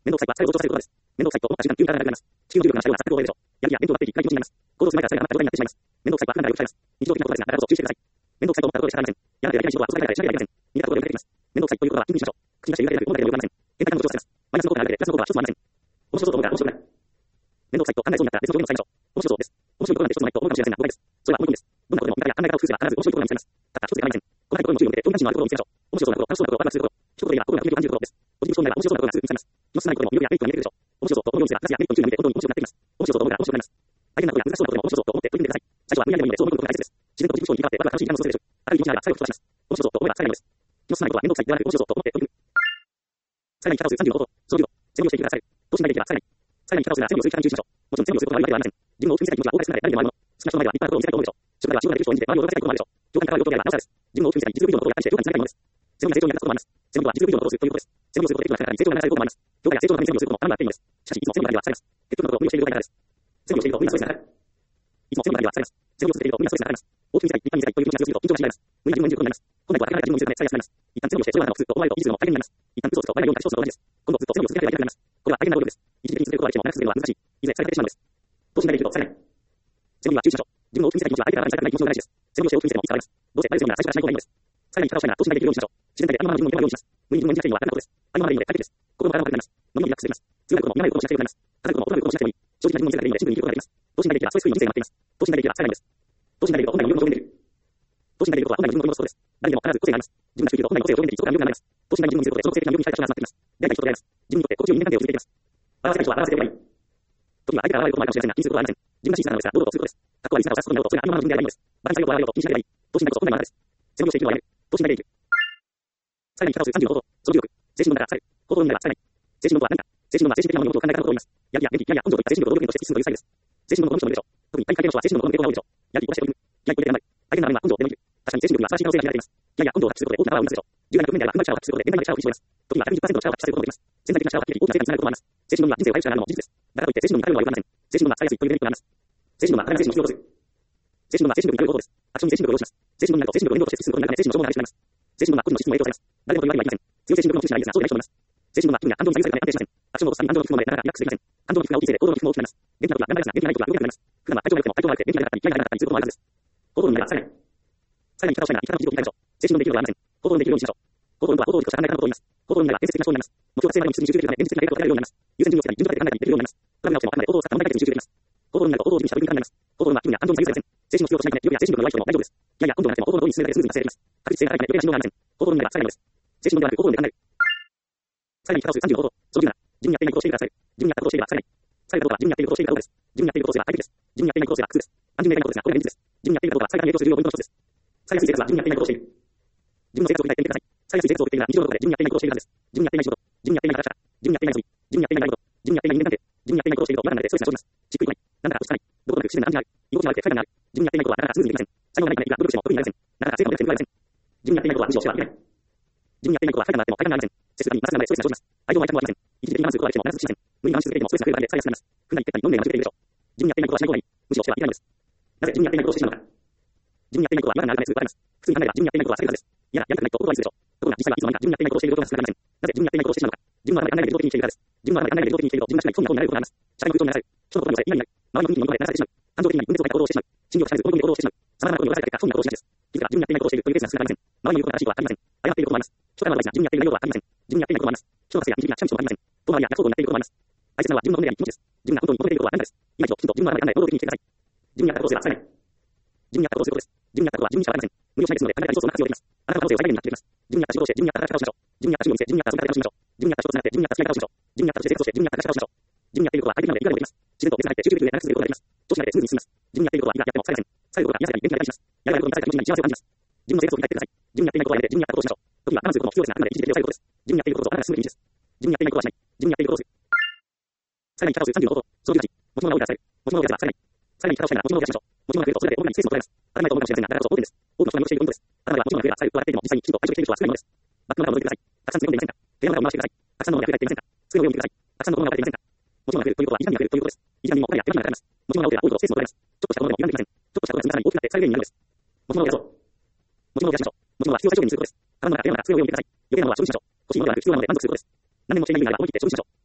面倒くさいは疲れを助長させることです。面倒くさいと思った時間、急に体が動きます。地球の重力が車両が錯覚を終えるでしょう。やる気や弁当が出ていき、暗い気持ちになります。行動する前からそれが全く状態になってしまいます。面倒くさいは普段からよく使います。日常的なことですが、だからこそ注意してください。面倒くさいと思ったところで仕方ありません。やらなければいけない仕事は続けられない仕事はしなければいけません。似たところでよく出てきます。面倒くさいということは緊急しましょう。口に出して言うだけでなく、思っただけでも言われません。変態感の助長させます。マイナスのことがあるだけで、プラスのことは一つもありません。面白そうと思ったら面白くない。面倒くさいと考えそうになったら別の表現を使いましょう。面白そうです。面白いことなんて一つもないと思うかもしれませんが、誤解です。それは思い込みです。どんなことでも見方や考え方を工夫すれば必ず面白いことが見つかります。たった一つで構いません。細かいところにも注意を向けて、興味関心のあることを見つけましょう。面白そうなこと、楽しそうなこと、ワクワクすること。一言で言えば心がとにかく感じることです。ポジティブ思考になれば面白そうなことがすぐ見つかります。気の少ないことも魅力やメリットが見えてくるでしょう。面白そうと思うようにすれば、プラスやメリットに注意を向けて本当に面白くなってきます。面白そうと思うから面白くなります。大変なことや難しそうなことでも面白そうと思って取り組んでください。最初は無理やりでもいいのでそう思うことが大切です。自然とポジティブ思考に変わって、ワクワク楽しい時間を過ごせるでしょう。明るい気持ちになれば最後とします。面白そうと思えば最後です。気の少ないことは面倒くさいではなく面白そうと思って取り組む。最後に片をするさんじゅうのこと、その理論、背伸びをしていてください。どうしないでいけば最後に。最後に片をするなら背伸びをする期間に注意しましょう。もちろん背伸びをすることは悪いわけではありません。自分を大きく見せたい気持ちは大きく見せたい誰にでもあるもの。好きな人の前では立派なことを見せたいと思うでしょう。仕事では仕事ができる人を演じて周りを驚かせたいこともあるでしょう。上官から上等であればなおさらです。自分を大きく見せたり実力以上のことをやったりして上官につながりものです。背伸びが成長に役立つこともあります。背伸びは実力以上のことをするということです。背伸びをすることで人が成長にならないこともあります。上官や成長のために背伸びをすることもあるのはです。しかしいつも背伸びだけでは疲れます。結局のところ無理をしている状態からです。背伸びをしているとみんなストレスがかかる。いつも背伸びだけでは疲れます。背伸びを続けているとみんなストレスがかかります。大きく見せたい、立派に見せたいという気持ちが強すぎると緊張がします。無理やり自分を演じることになります。今度は諦めた自分を見せるため疲れやすくなります。一旦背伸びをしてそれはなのをすると思われるといつでも大変になります。一旦嘘をつくと思われないようになる人と同じです。今度ずっと背伸びを続けなければいけなくなります。これは大変な労力です。一時的に続けることができても長く続けるのは難しい。いずれ疲れ果ててしまうのです。どうしないでいると疲れない。背伸びは注意しましょう。自分を大きく見せたい気持ちは相手から見せたくない気持ちの裏返しです。背伸びをして大きく見せてもいつかあります。どうせ誰でもなら最初からしない方がいいのです。さらに片をしたいならどうしないでいるようにしましょう。自然体でありのままの自分を見せるようにします。無理に自分を演じなくていいのはダメなことです。ありのままでいいので快適です。心も体も軽くなります。飲みにリラックスできます。強いことも弱いこともしなくてよくなります。硬いことも大人いこともしなくてもいい。正直な自分を見せるだけでいいのでシンプルに生きることができます。どうしないでいけばストレスフリーな人生が待っています。どうしないでいけば疲れないのです。どうしないでいけば本来の自分を表現できる。どうしないでいることは本来の自分の取り戻すことです。誰でも必ず個性があります。自分が中級と本来の個性を表現できる人が魅力があります。どうしないで自分を見せることでその個性的な魅力に変えた人が集まってきます。出会いたい人と出会います。自分にとって心地よい人間関係を築いていきます。表せない人は表せておけばいい。時は相手から現れることもあるかもしれませんが、気にすることはありません。自分が小さなのですが、堂々とすることです。かっこ悪い姿を指すことになると、それがありのままの自分であればいいのです。バカにされようと笑われようと気にしなければいい。どうしないこそ本来のあなたです。背伸びをしていくのはやめる。どうしないでいる。最後に片をするさんじゅうのこと、その重力、精神論だから疲れる。行動になれば疲れない。精神論とは何か。精神論は精神的なものにことを考え方のことを言います。やる気や元気、やや根性といった精神力を動力源として進むというスタイルです。精神論の根性のでしょう。特に体幹系の人は精神論の抵抗が多いでしょう。やる気を起こして取り組む。やる気を出て頑張る。大変な場面は根性でもいる。確かに精神力には素晴らしい可能性が秘められています。やや根性を発揮することで大きなパワーを生み出すでしょう。重要な局面であればうまい力を発揮することで限界まで力を振り絞れます。時にはひゃくにじゅっパーセントの力を発揮させることもできます。潜在的な力を発揮でき、大きな成果につながることもあります。精神論には人生を変える力があるのも事実です。だからといって精神論に頼るのは良くありません。精神論が使いやすいというメリットがあります。精神論は体が精神を必要とする。精神論は精神力に頼ることです。アクションに精神力を要します。精神論になると精神力を連動として進むことになるため精神の情報が激しくなります。精神論は個人の質問を影響されます。誰もと言われてはいけません。強い精神力の持ち主ならいいですが、そうでない人もいます。精神論は気分や感情に左右されるため安定しません。アクションを起こすために感情の起伏のでなかなかリラックスできません。感情の起伏が大きいせいで行動の起伏も大きくなります。元気な時は頑張りますが、元気がない時は動けなくなります。普段は体調が良くても体調が悪くて元気がなかったり気合がなかったりすることもあるはずです。行動になればさらに。さらに言い方をしたいなら言い方の基準を聞いてみましょう。精神論できることはありません。行動にできるようにしましょう。行動論とは行動力とした考え方のことを言います。行動になれば現実的な思考になります。目標達成までに実に集中できるため現実的なレベルを高めるようになります。優先順位をつけたり順序立てて考えたりできるようになります。プラグが落ちても頭ができるようになります。行動を使った問題解決に集中できます。行動になると行動を準備した部分になります。行動論は気分や感情に左右されません。精神の必要としないため力や精神力の弱い人も大丈夫です。いやいや、根性がなくても行動の通りに進めるだけでスムーズに達成できます。確実性が高いため余計な振動がありません。行動論になれば疲れないのです。精神論ではなく行動論で考える。最後に片をするさんじゅうのこと、そのじゅうなな、自分にやっていないことをしているから疲れる。自分にやったことをしていれば疲れない。疲れたことは自分にやっていることをしているからです。自分にやっていることをすれば快適です。自分にやっていないことをすれば苦痛です。単純明快なことですが、これが現実です。自分にやっていることは疲れから影響する重要ポイントの一つです。疲れやすい生活は自分にやっていないことをしている。自分の生活を振り返ってみてください。疲れやすい生活を送っているなら日常の中で自分にやっていないことをしているはずです。自分にやっていない仕事、自分にやっていない働き方、自分にやっていない遊び、自分にやっていないこと、自分にやっていない人間関係、自分にやっていないことをしていると違和感が出てストレスが生じます。しっくりこない。なんだか落ち着かない。どこかなく不自然な感じがある。居心地が悪くて不快感がある。自分にやっていないことはなかなかスムーズにできません。才能がないためいくら努力しても得意になりません。なかなか成果も出なくて報われません。自分にやっていないことは無視をしてはいけない。自分にやっていないことは快感があっても快感がありません。接するたびに摩擦が生まれストレスが生じます。愛情も愛着もありません。一時的に我慢することができても長続きしません。無理に我慢し続けていてもストレスが増えるだけで疲れやすくなります。普段言ってたり飲んでいる間違っているでしょう。自分にやっていないことはしない方がいい。無視をしてはいけないのです。なぜ自分にやっていないことをしてしまうのか。自分にやっていないことは違和感があるためすぐわかります。普通に考えれば自分にやっていないことは疲れるはずです。いや、やりたくないとお断りするでしょう。ところが実際はいつの間にか自分にやっていないことをしていることが少なくなりません。なぜ自分にやっていないことをしてしまうのか。自分は頭で考えないで自動的にしているからです。自分は頭で考えないで自動的にしていると自分がしない興味なことになることがあります。社会の空調にならされる。人のことに乗せ、今になる。周りの雰囲気に飲まれ流されてしまう。感情的になり、分別を変えた行動をしてしまう。心理を伝えず、思い込みで行動をしてしまう。様々なことに乗らされた結果、不運な行動をしがちです。気づけば自分にやっていないことをしているというケースが少なくありません。周りにいることが正しいことはありません。誤っていることもあります。人からのアドバイスが自分にやっている内容はありません。自分にやっていないこともあります。人の稼ぎや日々なくしゃみもありません。遠回りや逆行動になっていることもあります。大切なのは自分の本音であり気持ちです。自分が本当に求めていることは何かです。今一度きちんと自分の頭で考え、行動的にしてください。自分にやったことをすれば疲れない。自分にやったことをすることです。自分にやったことは自分にしかありません。無理をしないですので、考えたリソースの活用できます。あなたの可能性を最大限になっていきます。自分にやった仕事をして、自分にやった働き方をしましょう。自分にやった趣味を見せ、自分にやった遊び方をしましょう。自分にやった仕事をつながって、自分にやった付き合い方をしましょう。自分にやった生活をして、自分にやった暮らし方をしましょう。自分にやっていることは快適なのでいくらでもできます。自然と別に入って集中力で長く続けることができます。どうしないでスムーズに進みます。自分にやっていることはいくらやっても疲れません。疲れることが癒されたり元気が出たりします。やられることに疲れた気持ちに幸せを感じます。自分の生活を振り返ってください。自分にやっていないことはやめて、自分にやったことをしましょう。時は我慢することも必要ですが、あくまで一時的で抑えることです。自分にやっていることをあなたが進むべき道です。自分にやっていないことはしない。自分にやっていることをする。さらに片をするさんじゅうのこと、そのじゅうはち、持ち物が多いから疲れる。持ち物を増やせば疲れない。さらに片をしたいなら持ち物を増やしましょう。持ち物が増えるとそれだけ多くなりスペースも取られます。当たり前と思うかもしれませんが、だからこそ大点です。多くの人が無力しているポイントです。頭では持ち物が増えれば疲れると笑っていても実際にきちんと対処できている人は少ないものです。バッグの中を覗いてください。たくさん詰め込んでいませんか。部屋の中を回してください。たくさんのものが増えていませんか。机の上を見てください。たくさんのものが増えていませんか。持ち物が増えるということは一段に増えるということです。一段にもお金や手間になります。持ち物が多ければ多いほどスペースも取られます。ちょっとしたものでも歪んでいません。ちょっとしたことが積み重なり大きくなって疲れるようになるのです。持ち物を増やそう。持ち物を増やしましょう。持ち物は必要最小限にすることです。頭の中、部屋の中、机の上を見てください。余計なものは消費しましょう。欲しいものではなく必要なので満足することです。何年もしていないなら思い切って消費しましょう。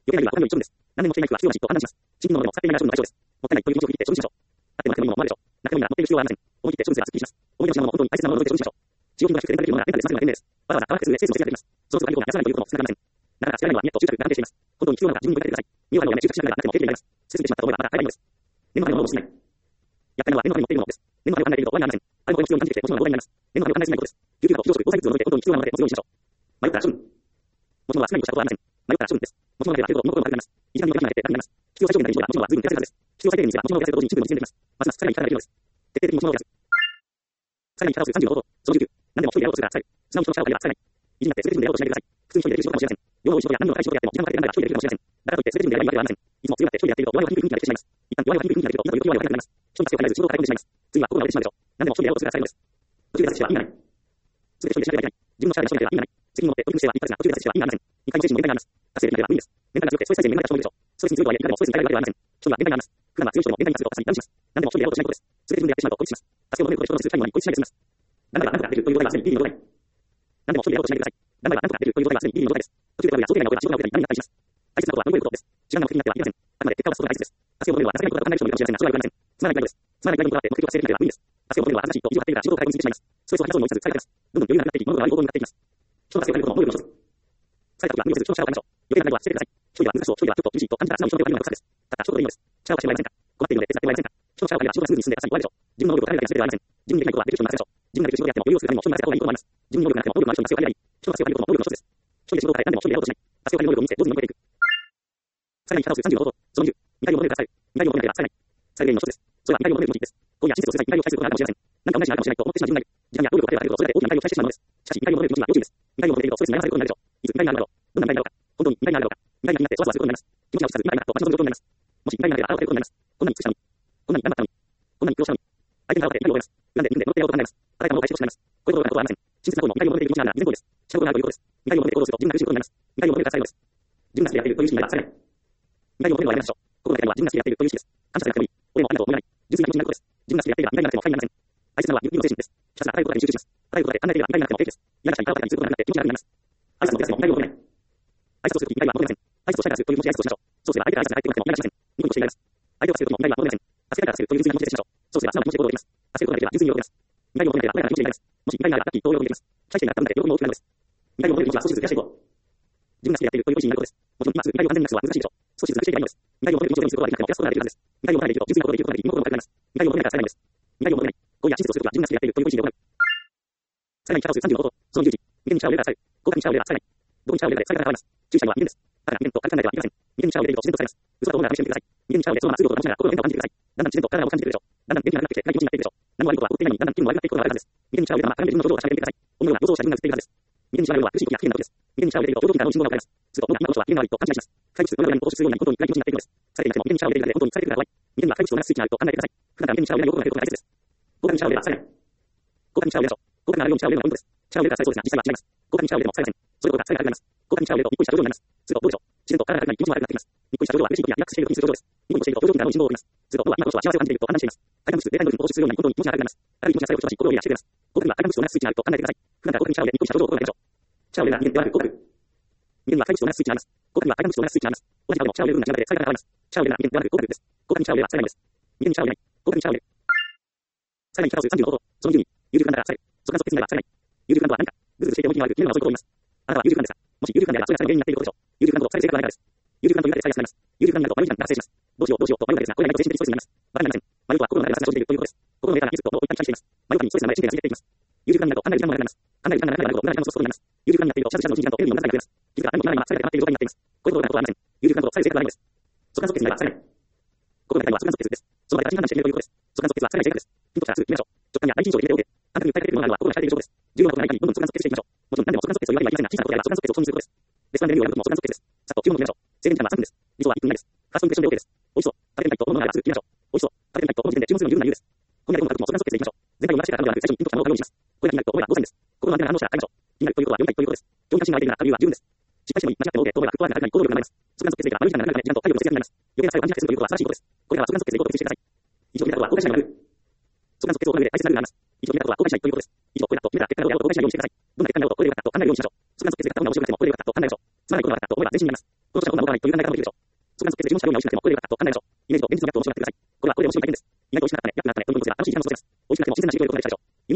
予定内容はこのように以上です。何年もしていない服は必要なしと判断します。新品のものでも使っていないが処分の対象です。もったいないという気持ちを振り切って処分しましょう。あってもなくてもいいものもあるでしょう。なくてもいいなら持っている必要はありません。思い切って処分すればすっきりします。思い出の品物を本当に大切なものとして処分しましょう。使用品が低くレンタルできるものがレンタルでされるのが賢明です。わざわざ乾かせずで精神を節約できます。その都度在庫が安らないということもつながりません。なかなか使えないのはネット、住宅が安定しています。本当に必要なのか自分に問いかけてください。見ようがのやめ、住宅しながらなくても経費になります。捨ててしまったものがまだ買えないのです。念のためのものをしない。やったのは念のために持っているものです。念のためを考えていると終わりがありません。あれもこれも必要に感じてきて、もちろん問題になります。念のためを考えすぎないことです。救急箱、非常食、防災グッズを除いて本当に必要なので持つようにしましょう。迷ったら処分。持つのは少ないとしたことはありません。迷ったら処分です。持つのではある程度、物心も悪くなります。一段にもできないで何になります。必要最小限な日常が持つのは随分手厚いはずです。必要最低限にすれば持つのを減らせると同時に一部の実践できます。ますますさらに力がいるのです。徹底的に持つのを減らす。さらに力をするさんじゅうの方法。そのじゅうきゅう。何でも一人でやろうとするが使える。素直に人の力を借りれば使えない。意地になって全て自分でやろうとしないでください。普通に一人でできる仕事かもしれません。世の多い仕事や何の大仕事であっても時間をかけて何か一人でできるかもしれません。だからといって全て自分でやればいいわけではありません。いつも強がって一人でやっていると弱いはピンクになってしまいます。一旦弱いはピンクになると今という弱いはなくなります。人に助けを与えず仕事を抱え込んでしまいます。次は心が折れてしまうでしょう。何でも一人でやろうとするが使えるのです。途中で挫折しては意味がない。すべて一人でしなければいけない。自分の力で成し遂げては意味がない。責任を持って取り組む姿勢は立派ですが、途中で挫折しては意味がありません。いかにも精神も限界があります。達成できなければ無理です。メンタルが強くてストレス再生にメンタルが消耗でしょう。ストレスに強いとはいえ、いかでもストレスに耐えられるわけではありません。人には限界があります。普段は強い人でも限界に達すると重ね、ダウンします。何でも一人でやろうとしないことです。すべて自分でやってしまうと孤立します。助けを求めることで人のする際には孤立しないで済みます。何だか何とかできるという状態がすでにビリの状態。何でも一人でやろうとしないでください。何だか何とかできるという状態がすでにビリの状態です。途中でトラブルや想定外のことや仕事が遅れたり何になったりします。大切なことは乗り越えることです。時間が目的になってはいけません。あくまで結果を出すことが大切です。助けを求めるのは情けないことが考える人もいるかもしれませんが、それはよくありません。つまらない内容です。つまらない内容にこだわって目的を達成できなければ無理です。助けを求めるのは恥ずかしいと意地を張っているから仕事を抱え込みすぎてしまいます。ストレスを減らそうにもいさず疲れています。どんどん余裕がなくなっていき、物事が悪い方向に向かっていきます。人の助けを借りることも能力の一つ。疲れた時は無理をせず人の力を借りましょう。余計な内容は捨ててください。一人では難しそう、一人ではちょっと厳しいと感じたら素直に人手を借りるのが良さです。たった一言でいいのです。力を貸してもらえませんか。困っているので手伝ってもらえませんか。人の力を借りれば仕事がスムーズに進んで朝に終わるでしょう。自分の能力を頼るだけが全てではありません。自分にできないことはできる人に任せましょう。自分ができる仕事をやっても余裕をするためにも人に任せた方がいいと思います。自分に能力がなくても能力のある人に助けを借りればいい。人の助けを借りることも能力の一つです。一人で仕事を変え何でも一人でやろうとしない。助けを借りる能力を見せて上手に乗り越えていく。さらに力をするさんじゅうの方法。そのにじゅう。見返りを求めるからされる。見返りを求めなければされない。される原因の一つです。それは見返りを求める気持ちです。今夜親切をする際に見返りを期待することがあるかもしれません。何か同じになるかもしれないと思ってしまう自分がいる。時間や労力をかければかけるほどそれだけ大きな見返りを期待してしまうのです。しかし見返りを求める気持ちは要注意です。見返りを求めているとストレスに悩まされることになるでしょう。いつ見返りがあるだろう。どんな見返りがあるだろうか。本当に見返りがあるだろうか。見返りが気になってそわそわすることになります。気持ちが落ち着かず、今だと感情の状況になります。もし見返りがなければ現れることになります。こんなに尽くしたのに。こんなに頑張ったのに。こんなに苦労したのに。相手に倒れて見返りを覚えます。恨んで憎んで乗ってやろうと考えます。与えたものを回収してしまいます。こういうことがあることはありません。親切な方も見返りを求めている気持ちがあるなら、以前です。したことがあるということです。見返りを求めて行動すると自分が苦しいことになります。見返りを求めるからされるのです。自分が好きでやっているという意識になればされない。見返りを求めるのはやめましょう。心がけるのは自分が好きでやっているという意識です。感謝されなくてもいい。俺もありがとう思えない。純粋な気持ちになることです。自分が好きでやっていれば見返りがなくても不快になりません。大切なのは有意義の精神です。ひたすら与えることだけに集中します。与えることで考えていれば見返りがなくても平気です。嫌な人に顔をかけたりすることがなくて気持ちが楽になります。挨拶のお客様も見返りを求めない。挨拶をするとき見返りは求めません。挨拶をしたいからするという気持ちで挨拶をしましょう。そうすれば相手から挨拶が返ってこなくても見返りしません。ニコニコしていられます。相手を助けるときも見返りは求めません。助けたいからするという純粋な気持ちでしましょう。そうすれば素直な気持ちで行動できます。助けることができれば純粋に喜びます。見返りを求めなければ穏やかな気持ちになります。もし見返りがあればラッキーと喜んでいきます。期待していなかった分だけ喜びも大きくなるのです。見返りを求める気持ちは少しずつ増やしていこう。自分が好きでやっているという意識になることです。もちろん今すぐ見返りを完全になくすのは難しいでしょう。少しずつ増やしていけばいいのです。見返りを求める気持ちをすることができなくても増やすことができるはずです。見返りを求めていると純粋なことができることができ、身も心も軽くなります。見返りを求めないからされないのです。見返りを求めない。語彙や親切をするときは自分が好きでやっているという意識で行う。さらに力をするさんじゅうの方法。そのじゅういち。人間に力を入れるからされる。交換に力を入れればされない。どこに力を入れるかで使い方が変わります。注意したいのは人間です。だから人間と軽く考えてはいけません。人間に力を入れていると自然とされます。嘘だと思うなら試してみてください。人間に力を入れてそのまますぐことを直しながら心の変化を感じてください。だんだん自然と体を感じてくるでしょう。だんだん元気がなくなってきて、快気持ちになっていくでしょう。何も悪いことは起こっていないのに、だんだん気分も悪くなっていくことがあるはずです。人間に力を入れたまま体で自分の症状を確かめてみてください。思うような予想をした自分が映っているはずです。人間に力を入れるのは苦しい時や危険な時です。人間に力を入れていると驚きからの信号が分かります。すると僕が今この人は機嫌が悪いと勘違いします。回復する親に投資するように本当に暗い気持ちになっているのです。されていなくても人間に力を入れるだけで本当に疲れてくるから怖い。人間には回復するようなスイッチがあると考えてください。普段から人間に力を入れないことが減ることが大切です。交換に力を入れればされない。交換に力を入れましょう。交換になるように力を入れるのは本当です。力を入れたらされそうですが、実際は違います。交換に力を入れてもされません。それどころか疲れがなくなります。交換に力を入れるとにっこりした症状になります。するとどうでしょう。自然と体が軽くなり気持ちも悪くなってきます。にっこりした症状は嬉しい時やリラックスしている時にする症状です。ニコニコしていると表情になる信号を送ります。すると僕は今この人は幸せを感じていると判断しています。体の質、データ能力に投資するように本当に気持ちが軽くなります。ある気持ちが最後とし、心をリラックスしています。僕には体の質と同じスイッチがあると考えてください。普段から僕に力を入れ、ニコニコした症状を心がけましょう。力を入れるなら人間ではなく、心がける。人間には体の質と同じスイッチがあります。僕には体の質と同じスイッチがあります。同じ顔でも力を入れる分が違うので使い方が変わります。力を入れるなら人間ではなく、心がけるです。交換に力を入れればされないのです。人間に力を入れない。交換に力を入れる。さらに力をするさんじゅうの方法。そのじゅうに。有力感だからされる。速乾速決になればされない。有力感とは何か。ぐずぐずしていて思い気の悪く、気分が遅いことを言います。あなたは有力感ですか。もし有力感であればそれがさらに原因になっていることでしょう。有力感とされる性格は何かです。有力感というだけで使いやすくなります。有力感になると迷い時間が発生します。どうしようどうしようと迷うだけですが、これがないと精神的ストレスになります。バカになりません。迷うとは心の中で摩擦が生じているということです。心のデータが気づくともう一旦期待しています。迷うためにストレスなので神経がついていきます。有力感になると考える時間も長くなります。考える時間が長くなると無駄な時間を過ごすことになります。有力感になっているとシャツシャツの時間とエネルギーも長くなります。気づか何も言わないまま疲れて待っている状態になっています。こういうことがありません。有力感とされる性格はないのです。速乾速決になればされない。心の中には速乾速決です。その場で安心判断しているということです。速乾速決はされない性格です。ピンとしたらすぐ決めましょう。直感や第一印象で決めておけ。あなたに訴えかけているものがあるのは心が鍛えている証拠です。重要なことがない限りどんどん速乾速決していきましょう。もちろん何でも速乾速決というわけにはいきませんが、小さなことであれば速乾速決を承認することです。レストランでメニューを選ぶときも速乾速決です。さっと注文を決めましょう。制限時間はさんぷんです。理想は一分以内です。ファーストインプレッションで OK です。おいしそう。食べてみたいと思うものがあればすぐ決めましょう。おいしそう。食べてみたいと思う時点で注文するのが十分な理由です。こんなにもかくも速乾速決でいきましょう。全体を流してからのではなく、最初にピンとしたものを確認します。これが気になると思えばごさいです。心の安定な反応したら変えましょう。気になるということはよんかいということです。上に関心が相手になった理由は十分です。失敗してもいい、間違っても OK と思えばフットワークが軽くなり行動力が生まれます。速乾速決でいけば迷う時間が長くなり時間と体力の節約になります。余計な作業を感じなくて済むということは素晴らしいことです。これからは速乾速決で行動を徹底してください。以上決めたことは後悔しないので。速乾速決を行う上で大切なルールがあります。以上決めたことは後悔しないということです。以上これだと決めた結果をやろうと後悔しないようにしてください。どんな結果になろうとこれでよかったと考えるようにしましょう。速乾速決でやった方が面白くなくてもこれでよかったと考えましょう。つまらないことがなかったと思えば前進になります。この年はこんなことがないといういう考え方もできるでしょう。そこが即決自分の車両が美味しくなってもこれでよかったと考えるでしょう。イメージと現実のギャップを面白くしてください。これはこれで面白い体験です。意外と美味しくなったね、良くなったね、ということですが、楽しい時間を過ごせます。美味しくなっても自然な刺激を得ることができたでしょう。ユニークな刺激が得られた、変な刺激が得られたと思えば納得できます。美味しくないことがあったということは納得できます。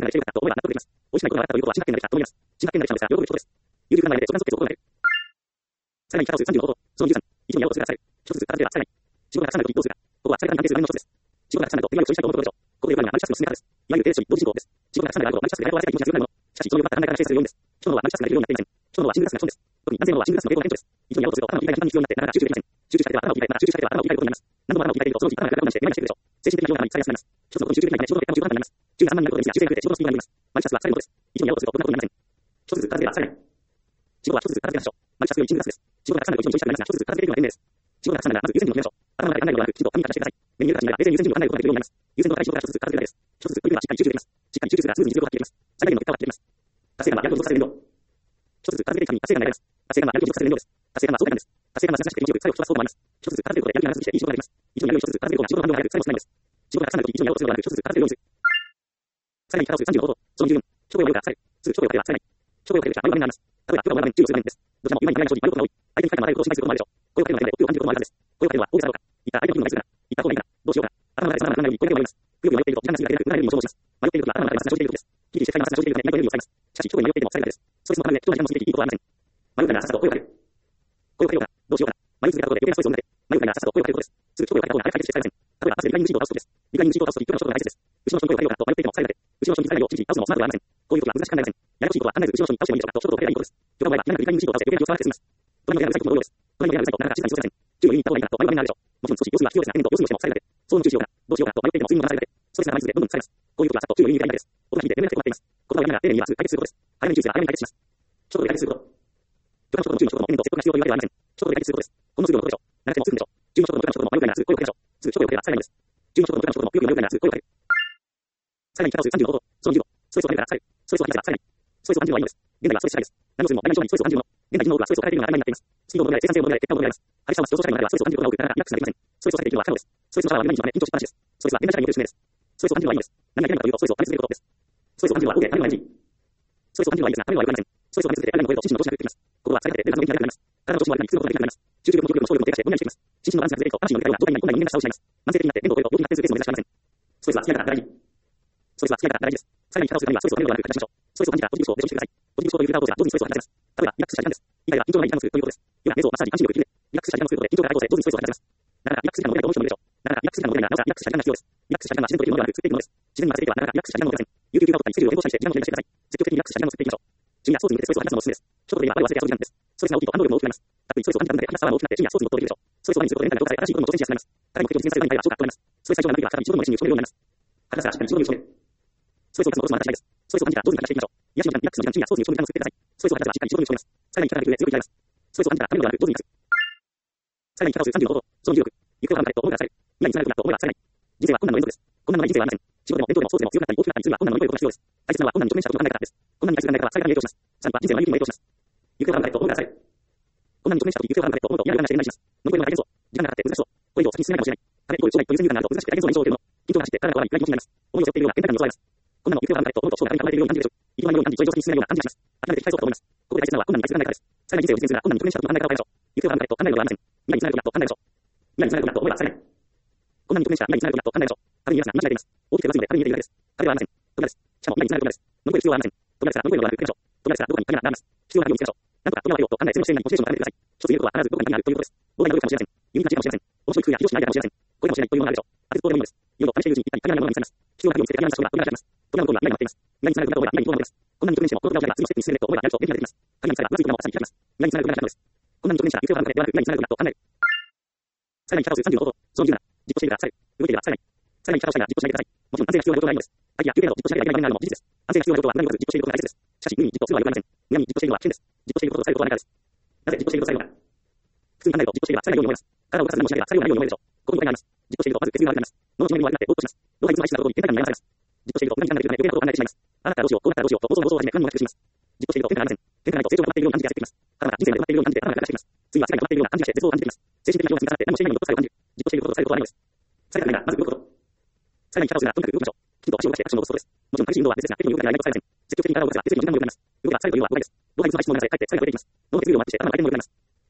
死んだ気になれたということは同じです。YouTube の前で速乾速決を行える。さらに、片数さんじゅうの方法、そのにじゅうさん、一度にやろうとするがされる。一つずつ片付けはさらに、仕事がたくさんなるときにどうするか。ここは疲れが関係する何の一つです。仕事がたくさんなると、手紙を処理したいと思うことでしょう。ここで言われるのはマルチタスクの進め方です。いわゆる低処理、同時進行です。仕事がたくさんなると、マルチタスクでやり終わらせたい気持ちが強くなるもの。しかし、その良かった考え方が形成する要因です。人のはマルチタスクができるようになっていません。人のはシングルタスクが基本です。特に男性のはシングルタスクの傾向が顕著です。一度にやろうとすると、頭の切り替えが一番必要になって、なかなか集中できません。集中したいでは頭を切り替え、また集中したいでは頭を切り替えることになります。何度も頭を切り替えていると、そのうち頭が楽になって、目がしてくるでしょう。精神的な疲労が頭に使いやすくなります。一つのことに集中できないため、仕事の結果も中途半端になります。注意が散漫になることですが、修正が増えて仕事のスピードが上がります。マルチタスクは疲れることです。一度にやろうとすると、こんなことになりません。一つずつ片付けはさらに。仕事は一つずつ片付けましょう。マルチタスクよりシングルタスクです。仕事がたくさんなると一度に処理したくなりますが、一つずつ片付けるのが賢明です。仕事がたくさんならまず優先順位を決めましょう。頭の中で考えるのではなく、きちんと紙に書かせてください。目に見える形になれば冷静に優先順位を考えることができるようになります。優先度の高い仕事は一つずつ片付けるだけです。一つずつ取り組めばしっかり集中できます。しっかり集中するがスムーズに実力が発揮できます。最大限の結果を発揮できます。達成感はやることをさせる面倒。一つずつ片付けるために達成感が得られます。達成感はやることをさせる面倒です。達成感は相談です。達成感は優しくて気持ちよく、最後人はそう思われます。一つずつ片付けることでやる気が長くしていい仕事ができます。一度にやるより一つずつ片付ける方が仕事の反応が早く、最後少ないのです。仕事がたくさんなるとき一度にやろうとするのではなく、一つずつ片付けるようにする。さらに片をするさんじゅうの方法、そのにじゅうよん、諸行をやるからされる。すぐ諸行をかければされない。諸行をかける者は迷う場面になります。例えば、プロは迷う場面に注意をする面です。どちらも今に未来の正直迷うことが多い。相手に書いたまま迷うことを心配することもあるでしょう。声をかけるのは点で、奥を感じることもあるはずです。声をかけるのは大げさだろうか。言った相手の気分がいつか。言った方がいいか。どうしようか。頭の中でそのまま考えるように声をかけるようになります。不要に迷っていると時間が過ぎが出なく、占いよりも消耗します。迷っているときは頭の中でマスが生じていることです。キリキリして不快なマスが生じているため、意外とエネルギーを使います。しかし、諸行に迷っていても疲れないです。ストレスのため、人の時間も過ぎていいことはありません。迷うからさっさと声をかける。声をかけようか。どうしようか。迷い続けたことで余計なストレスを生んで、迷うからさっさと声をかけることです。すぐ諸行をかけた方が解決して使えません。例えば、パスで理解に無心を倒すことです。理解に無心を倒すとき、プロの諸行が大切です。後ろの人に声をかけようかと迷っていても疲れないで。後ろの人に疲れないよう、きちんと倒すのもスマートではありません。こういうときは難しく考えません。ややこしいことは考えず、後ろの人に倒してもいいでしょうかと、諸行をかければいいことです。許可の場合は、嫌なく理解に無心を倒して余計な気を使わなくて済みます。隣の部屋のうるさいことも同様です。隣の部屋のうるさいことなかなか静かに過ごせません。注意を言いに行った方がいいかなと迷う場面があるでしょう。もちろん少し様子が必要ですが、変動、様子見をしても疲れないで。そういう注意しようかな。どうしようかと迷っていても睡眠が疲れないで。ストレスが溜まり続け、どんどん疲れます。こういうときはさっと注意を言いに行けばいいだけです。音が響いて眠れなくて困っています。言葉をやりながら丁寧に言いますぐ解決することです。早めに注意すれば早めに解決します。諸行で解決すること。許可の諸行の注意の諸行も変動、説得が必要というわけではありません。諸行で解決することです。ほんの数秒のことでしょう。長くてもすぐでしょう。注意の諸行の許可の諸行も迷うぐらいならすぐ声をかけましょう。すぐ諸行をかければ疲れないのです。注意の諸行の許可の諸行も不要に迷うぐらいならすぐ声をかける。さらに許可をするさんじゅうの方法、そのにじゅう度。ストレスをかけるから疲れる。ストレスをかければ疲れない。ストレスを感じるのはいいのです。現代はストレス社会です。何をするも大な勝負にストレスを感じるもの。現代人の多くはストレスを抱えているのが当たり前になっています。スピードを求められ、生産性を求められ、結果を求められます。激しさを増す競争社会の中ではストレスを感じることが多く、なかなかリラックスができません。ストレスを避けて生きるのは可能です。ストレスの差は皆に人は緊張しっぱなしです。ストレスは現代社会における宿命です。ストレスを感じるのはいいのです。何がいけないかというと、ストレスを感じ続けることです。ストレスを感じるのは OK、何でも エヌジー。ストレスを感じるのはいいですが、ためには良くありません。ストレスを感じ続けて、体の声と心身の調子が狂ってきます。ここは疲れて、体の元気がなくなります。体の調子も悪くなり、すぐことができなくなります。集中力も記憶力も総力も低下して、ぼんやりしています。心身のバランスが崩れると、魂の抜けが状態になり、本来の人間らしさを失います。慢性的になって、変動を超えると病気になってするケースもいらっしゃいません。ストレスは付き合い方が大事。ストレスは付き合い方が大事です。さらに、肩をするためにはストレスをためるのではなく、形しましょう。ストレスを感じたらポジティブ思考を別にしてください。ポジティブ思考というフィルターを通したら同時にストレスを吐き出せます。例えば、リラックスした時間です。以外は緊張のない時間を作るということです。今、瞑想、マッサージ、半身浴、筋力、リラックスした時間を作ることで緊張が解放され、同時にストレスを吐き出せます。なかなかリラックス時間の問題だと思う人もいるでしょう。なかなかリラックス時間の問題なら、なおさらリラックスした時間が必要です。リラックスした時間は自然とできるのではなく、作っていくものです。自然に任せていては、なかなかリラックスした時間が持てません。有給休暇を取ったり、スケジュールを変更したりして、時間を減らしてください。積極的にリラックスした時間を作っていきましょう。趣味やスポーツに向けてストレスを吐き出すのもおすすめです。一言で言えば、我々は忘れて遊ぶ時間です。ストレスが大きいと反応力も大きくなります。たっぷりストレスを感じた分だけ吐き出すパワーも大きくなって、趣味やスポーツに没頭できるでしょう。ストレスを前にすることで、メンタルや動作で新しいことにも挑戦しやすくなります。彼も結局人生が長くなります。ストレス最小がなければ、再び仕事の熱心に打ち込めるようになります。吐き出したらしっかり仕事に打ち込める。ストレスを出すのを落とすのはまたしないです。ストレスを感じたら上手に吐き出していきましょう。癒しの時間、リラックスの時間、趣味やスポーツに打ち込む時間を作ってください。ストレスを吐き出したらしっかり仕事に打ち込めます。さらに力が抜けて強くなります。ストレスを感じたらためるのではなく、上手に吐く。さらに力をするさんじゅうの方法、その重力。行方を考えと思いがされる。未来につながることなど思いはされない。人生は困難の連続です。困難のない人生はありません。仕事でも勉強でもスポーツでも強くなったり大きくなったりするには困難を乗り越えることが必要です。大切なのは困難に直面したことの考え方です。困難に対する考え方は最大に影響します。さんばん人生は勇気にも影響します。行方を考えと思いがされる。困難に直面したとき、行方を考えと思うと嫌な予感がして連なります。乗り越えるのが大変そう。時間がかかって難しそう。これ以上先に進めないかもしれない。壁に通るという優先順位があると難しくて大変そうな印象を受けるもの。緊張が走って体が壊れ、暗い気持ちになります。思いを背負っているような現代感に襲われます。困難の行方を考えと思うと将来に考えているように感じるでしょう。行き詰まりように感じ、それ以上先に進めないような感じがします。諦めて控えそうと思います。ここで大切なのは困難に対する考え方です。最大人生を実現するが困難に直面したときの考え方を変えましょう。行方を考えと考えるのではありません。未来につながることだと考えましょう。未来につながることだと思えばされない。困難に直面した未来につながることだと考えましょう。壁に皆さん間違えています。大きくてますので壁に見えているだけです。壁はありません。扉です。しかも未来につながることです。乗り越える必要はありません。扉ですから乗り越えるのではなく、受けましょう。扉ですからどこに鍵があります。必要な鍵を見つけましょう。なんとか扉を開けようと考え、全の視点にモチベーションを高めてください。一つ言えることは必ずどこに鍵があるということです。膨大な努力かもしれません。ユニークな知恵かもしれません。面白い工夫や非常識なアイデアかもしれません。これかもしれないというものがあるでしょう。あるどうでもいいのです。いよいよ試しているうちに一体鍵があるものが見つかります。必要な鍵を見つけて鍵がした人が扉が開きます。扉の向こうには未来が待っています。未来につながる扉と思えば未来に扉が待っています。困難に直面してもこの扉を開けば次のステップに進めると思えばやると元気が出てきます。鍵が見つかればまずい扉も朝に開きます。未来につながる扉が開くのです。困難に直面した行方を考えてではなく未来につながる扉と考える。さらに力をするさんじゅうの方法、そのにじゅうなな、実行しているがされる。動いているがされない。さらに力をしたいが実行しないでください。もちろん安全が必要なことがないのです。相手や休憩など実行しなければいけないのも事実です。安全が必要なことは何も言わず実行していることが大切です。しかし無理に実行するのは良くありません。無理に実行しているのは危険です。実行していることとされることは何かです。なぜ実行していることをされるのか。普通に考えると実行しているがされないように思います。体を動かす何もしないがされるように思えるでしょう。ここに答えがあります。実行しているとまず血流が悪くなります。脳の筋面も悪くなってぼーっとします。脳がいつも愛しなことに天体感に悩まされます。実行していると無駄に時間がかかるため余計なことを考えてしまいます。あなたはどうしよう、こうなったらどうしようと妄想の妄想を始め不安にもなってしまいます。実行していると天下がありません。天下がないと成長が止まっているような感じがしてきます。はたまた人生が止まっているような感じで頭がガタガタしてきます。次は世界が止まっているような感じがして絶望を感じてきます。精神的な疲労が積み重なって何もしていないのにどっかを感じる。実行していることとされることはないのです。されたないがまず動くこと。さらに力をするがとにかく動きましょう。きちんと足を動かしてアクションを起こすことです。もちろん激しい運動は別ですが、適度に動かないがやらないことはされません。積極的に体を動かせば手先の時間も良くなります。動けばされるというのは誤解です。老廃にその足しも長いです。体が疲れが出てきます。脳の血流を回ってして頭の回転も良くなります。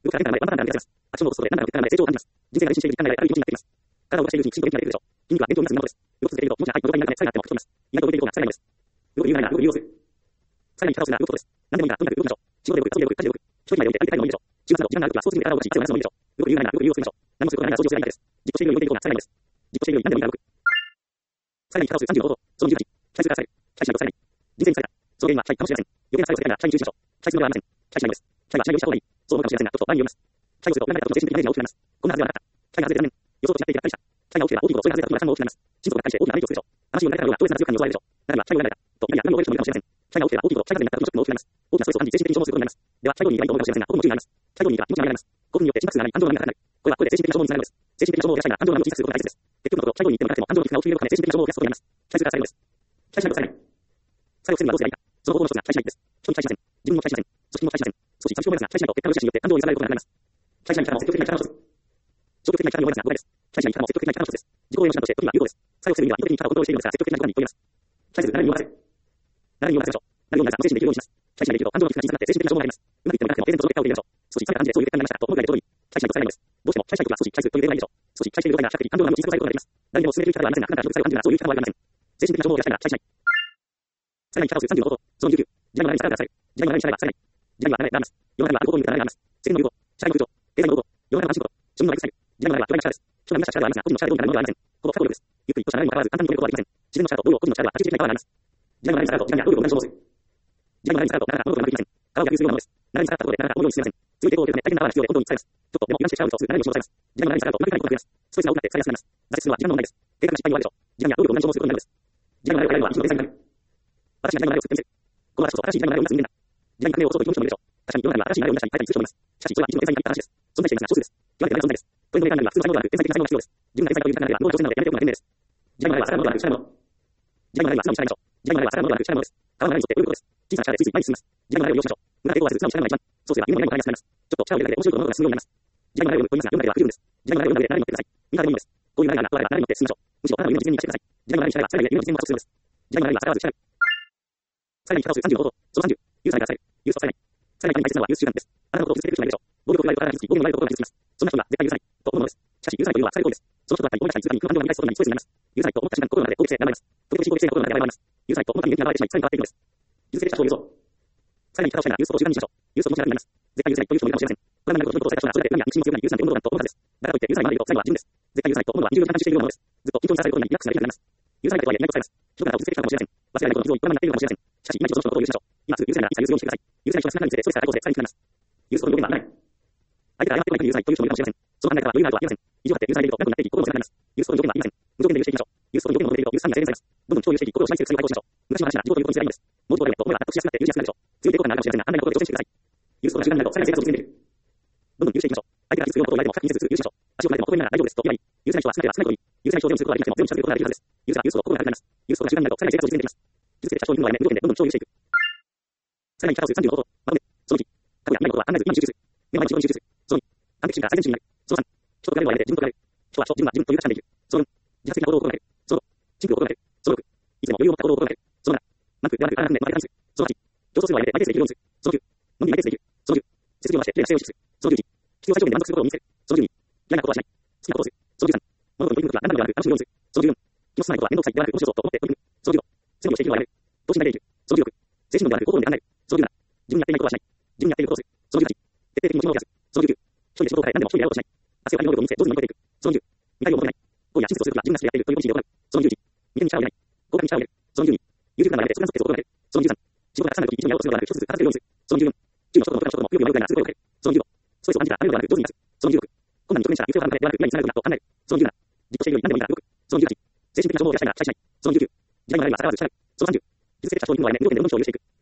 動きから現在までワンパターンが出ます。アクションを起こすことで、なんだかの成長を感じます。人生が進展している時間内である気持ちになっています。体を動かしているうちにきちんと元気が出るでしょう。筋肉は勉強になるものです。動き続けていると、もしはい、元気になる中で疲れがあっても吹き飛びます。意外と動いている方が辛いのです。動く理由がないなら動く理由をする。さらに力をするなら動くことです。何でもいいから、とにかく動きましょう。仕事で動く、遊びで動く、家事で動く。一人まで動いて相手のものでしょう。週末など時間があるときはそうするので体を動かし、汗を流すのもいいでしょう。動く理由がないなら動く理由をするでしょう。何もすることがないなら掃除をするだけです。じっとしているより動いている方が辛いのです。じっとしているより何でもいいから動く。さらに力をするさんじゅうの方法。そのにじゅうはち。期待するからされる。期待しないとされない。人生に疲れた。その原因は期待かもしれません。余計な疲れを避けるなら期待に注意しましょう。期待するのではありません。期待しないのです。期待は期待をした方がいい。そう思うかもしれませんが、ちょっと場合によります。期待をすると、何かと精神的なダメージが大きくなります。こんなはずではなかった。期待が外れたために、予想と違っていたばっかりでした。期待が大きければ大きいほど、それが外れた時は負担も大きくなります。心底が大して大きなダメージをするでしょう。話を流れたような強烈な強感に襲われるでしょう。ならば、期待を裏れた。と、意味や何を覚える人もいるかもしれません。期待が大きければ大きいほど、期待が外れになった時のショックも大きくなります。大きなストレスを感じ、精神的に消耗することになります。では、期待通りにいかないと思うかもしれませんが、ここも注意があります。期待通りにいか気持ちが上がります。興奮によって心拍数が上がり、感情が波が高くなる。これはこれで精神的な消耗につながるのです。精神的な消耗を減らしたいなら、感情の波を小さくすることが大切です。結局のところ、期待通りに行ってもなくても、感情のピークが大きくなるため、精神的な消耗を減らすことになります。期待するからされるのです。期待しないとされない。作用するにはどうすればいいか。その方法の一つが期待しないです。人に期待しません。自分にも期待しません。組織にも期待しません。少し寂しく思いますが、期待しないと結果の良し悪しによって感情を揺さぶられることになります。期待しない力も積極的な力の一つ。消極的な力に弱いですが、誤解です。期待しない力も積極的な力の一つです。自己応援の手段として時には有効です。作用するには意図的に力をコントロールしているのですが、積極的な力に問います。期待する、誰に弱らせる。誰に弱らせましょう。誰に弱らせましょう。無精神でいるようにします。期待しないでいると、感情のピークが小さくなって精神的な消耗があります。うまくいってもいかなくても、平然とその結果を受け入れましょう。少し疲れ感じでそういう結果になりましたと思うぐらいでちょうどいい。期待しないとされないのです。どうしても期待したいときは少し期待するという例外ないでしょう。少し期待している状態が比較的感情の波を小さくされることができます。誰にも進めている力はありませんが、あなたがよく疲れを感じるならそういう力はありません。精神的な消耗を減らしたいなら期待しない。さらに力をするさんじゅうの方法。そのじゅうきゅう。時代の流れに逆らうからされる。時代の流れに従えばされない。時代の流れがあります。世の中にはある方向に行く流れがあります。世間の流動、社会の風潮、経済の動向、世の中の安心こと、庶民のライフスタイル。時代の流れは巨大な力です。巨大な力はありますが、個人の力でどうにかなるものではありません。ほぼ不可抗力です。ゆっくりとした流れにもかかわらず簡単に止めることはできません。自然の力と動力、個人の力は圧倒的な力があります。時代の流れに逆らうと、時代が動力を同じ消耗する。時代の流れに逆らうと、なかなか物事がうまくいきません。体を逆流するようなものです。流れに逆らったことで、なかなか思うように進めません。強い抵抗を受けるため、大変なパワーが必要で、本当に疲れます。ちょっとでも油断して力を打つとすぐ流れに押し戻されます。時代の流れに逆らうと、うまくいかないことが増えます。ストレスが多くなって疲れやすくなります。挫折するのは時間の問題です。計画が失敗に終わるでしょう。時代が動力を同じ消耗することになるのです。時代の流れを変えるのは一度天才になる。私が時代の流れを作ってみせる。この私こそ新しい時代の流れを生み出す人間だ。時代に革命を起こそうという気持ちもいるでしょう。確かに世の中には新しい流れを生み出したり、変えたりする人もいます。しかし、それは一度天才になった話です。存在していますが少数です。極めて大事な存在です。トレンドメーカーには普通の才能がある天才的な才能が必要です。自分が天才という時間内では無謀な挑戦なのでやめておくのが賢明です。時代の流れは力のものではなく力のもの。時代の流れは素直に従いましょう。時代の流れは力のものではなく力のものです。川の流れに沿って泳ぐことです。小さな力でついつい前に進みます。時代の流れを利用しましょう。無駄抵抗はせず素直に従うのが一番。そうすれば夢も夢も叶いやすくなります。ちょっと力を入れるだけで面白いことの方が進むようになります。時代の流れを読みますが、読むだけでは不十分です。時代の流れを読むだけで誰に乗ってください。見たでもいいのです。こういう流れがあれば誰に乗って進みましょう。むしろあなたの夢の実現にしてください。時代の流れに従えば世界で夢の実現も加速するのです。時代の流れには逆らわず従う。さらに力をするさんじゅうの方法。そのさんじゅう。ユースされからされる。ユースをされない。されないために大切なのはユース習慣です。あなたのことを傷つけてる人がいるでしょう。暴力を振られる体が傷つき、暴力の言われることが傷つきます。そんな人が絶対許さない。と思うものです。しかし、許さないというのはされる行為です。その人とは他人、思い出したり、通過に空間を繰り返すことにストレスになります。許さないと思った瞬間、心の中で攻撃性が現れます。時々攻撃性が心の中で現れます。許さないと思ったに元気が現れてしまい、さらに変わっていくのです。傷つけてきた人を許そう。さらに力をしたいならユースを習慣にしましょう。ユースを持ちながらになります。絶対許さないという人もいるかもしれません。これは何かということをされた人がそれだけ運や肉親も強くなり、許さないと思うことだと思うはずです。だからといって許さないまでいると最後は自分です。絶対許さないと思うのは二重に感じしているようなものです。ずっと緊張にされることになり、リラックスができなくなります。許さないとはいえ何かをされます。人があなたを傷つけてきたかもしれません。忘れられないことの傷を一番になっているかもしれません。しかし、今一度そのことを許しましょう。今すぐ許せないならいつか許すようにしてください。許せない人が少なくなるにつれ、ストレスがあることでさらにきつくなります。許すことの表現はない。相手が謝ってもいいのに許さないという人もいるかもしれません。その考え方は余裕があるとは言いません。意地を張って許されると長くなっていき、心も狭くなります。許すことの条件はありません。無条件で許していきましょう。許すことの条件を述べていると許す範囲が制限されます。どんどん共有していき、心を支配する強い対抗をしましょう。昔の話なら自己ということにすればいいのです。もっと思えば納得しやすくなって許しやすくなるでしょう。強い抵抗感があるかもしれませんが、あんなことで挑戦してください。許すことが習慣になるとさらに生活を実践できる。どんどん許していきましょう。相手が傷つくようなことを言われても確認せず許しましょう。足を踏まれても公園なら大丈夫ですと言えばいい。許せない人は少なければ少ないほどいい。許せない人を全部することができなくても全部近づけることができるはずです。許せば許すほど心が軽くなります。許すことが習慣になるとさらに生活を実践できます。傷つけてきた人を見るのはやめ、無条件でどんどん共有していく。さらに力をするさんじゅうの方法。まとめ。そのいち。過去や未来のことは考えず今に集中する。目の前に仕事に集中する。そのに。完璧主義が最善主義になる。そのさん。人と比べるのはやめて自分と比べる。人は人、自分は自分という価値観でいる。そのよん。自発的な行動を心がける。そのご。シンプルを心がける。そのろく。いつも余裕を持った行動を心がける。そのなな。満腹ではなく、あらかんで前で感じる。そのはち。競争するのはやめてマイペースで議論する。そのきゅう。のんびりマイペースできる。そのじゅう。設備を回して綺麗な姿勢を維持する。そのじゅういち。必要最小限で満足することを見せる。そのじゅうに。嫌いなことはしない。好きなことをする。そのじゅうさん。物事に取り組むときは何でもではなく楽しむようにする。そのじゅうよん。気の進まないことは面倒くさいではなく面白そうと思って取り組む。そのじゅうご。全部をしていくのはやめる。等身大でいる。そのじゅうろく。精神論ではなく心で考える。そのじゅうなな。自分にやっていないことはしない。自分にやっていることをする。そのじゅうはち。徹底的に持ち物を増やす。そのじゅうきゅう。一人で仕事を変え何でも一人でやろうとしない。汗をかい能力を見せ上手に乗り越えていく。そのじゅう。見たいを求めない。行為や真実をすることが自分がしてやっているということに行う。そのじゅういち。見てに力を入れない。効果に力を入れる。そのじゅうに。YouTube などやめて即断即決を心がける。そのじゅうさん。仕事がたくさんの時一度にやろうとするのではなく一つずつ片付けるようにする。そのじゅうよん。中の人との人との不良い迷いなすごいをかける。そのじゅうご。ストレスを感じたらあめるのではなく上手になす。そのじゅうろく。困難に直面したら行方を考えてではなく未来につながることだと考える。そのじゅうなな。実行しているより何でもいいから動く。そのじゅうはち。精神的な消耗を減らしたいなら期待しない。そのじゅうきゅう。時代の流れには逆らわず従う。そのさんじゅう。傷つけてきた人を見るのはやめ、無条件でどんどん共有していく。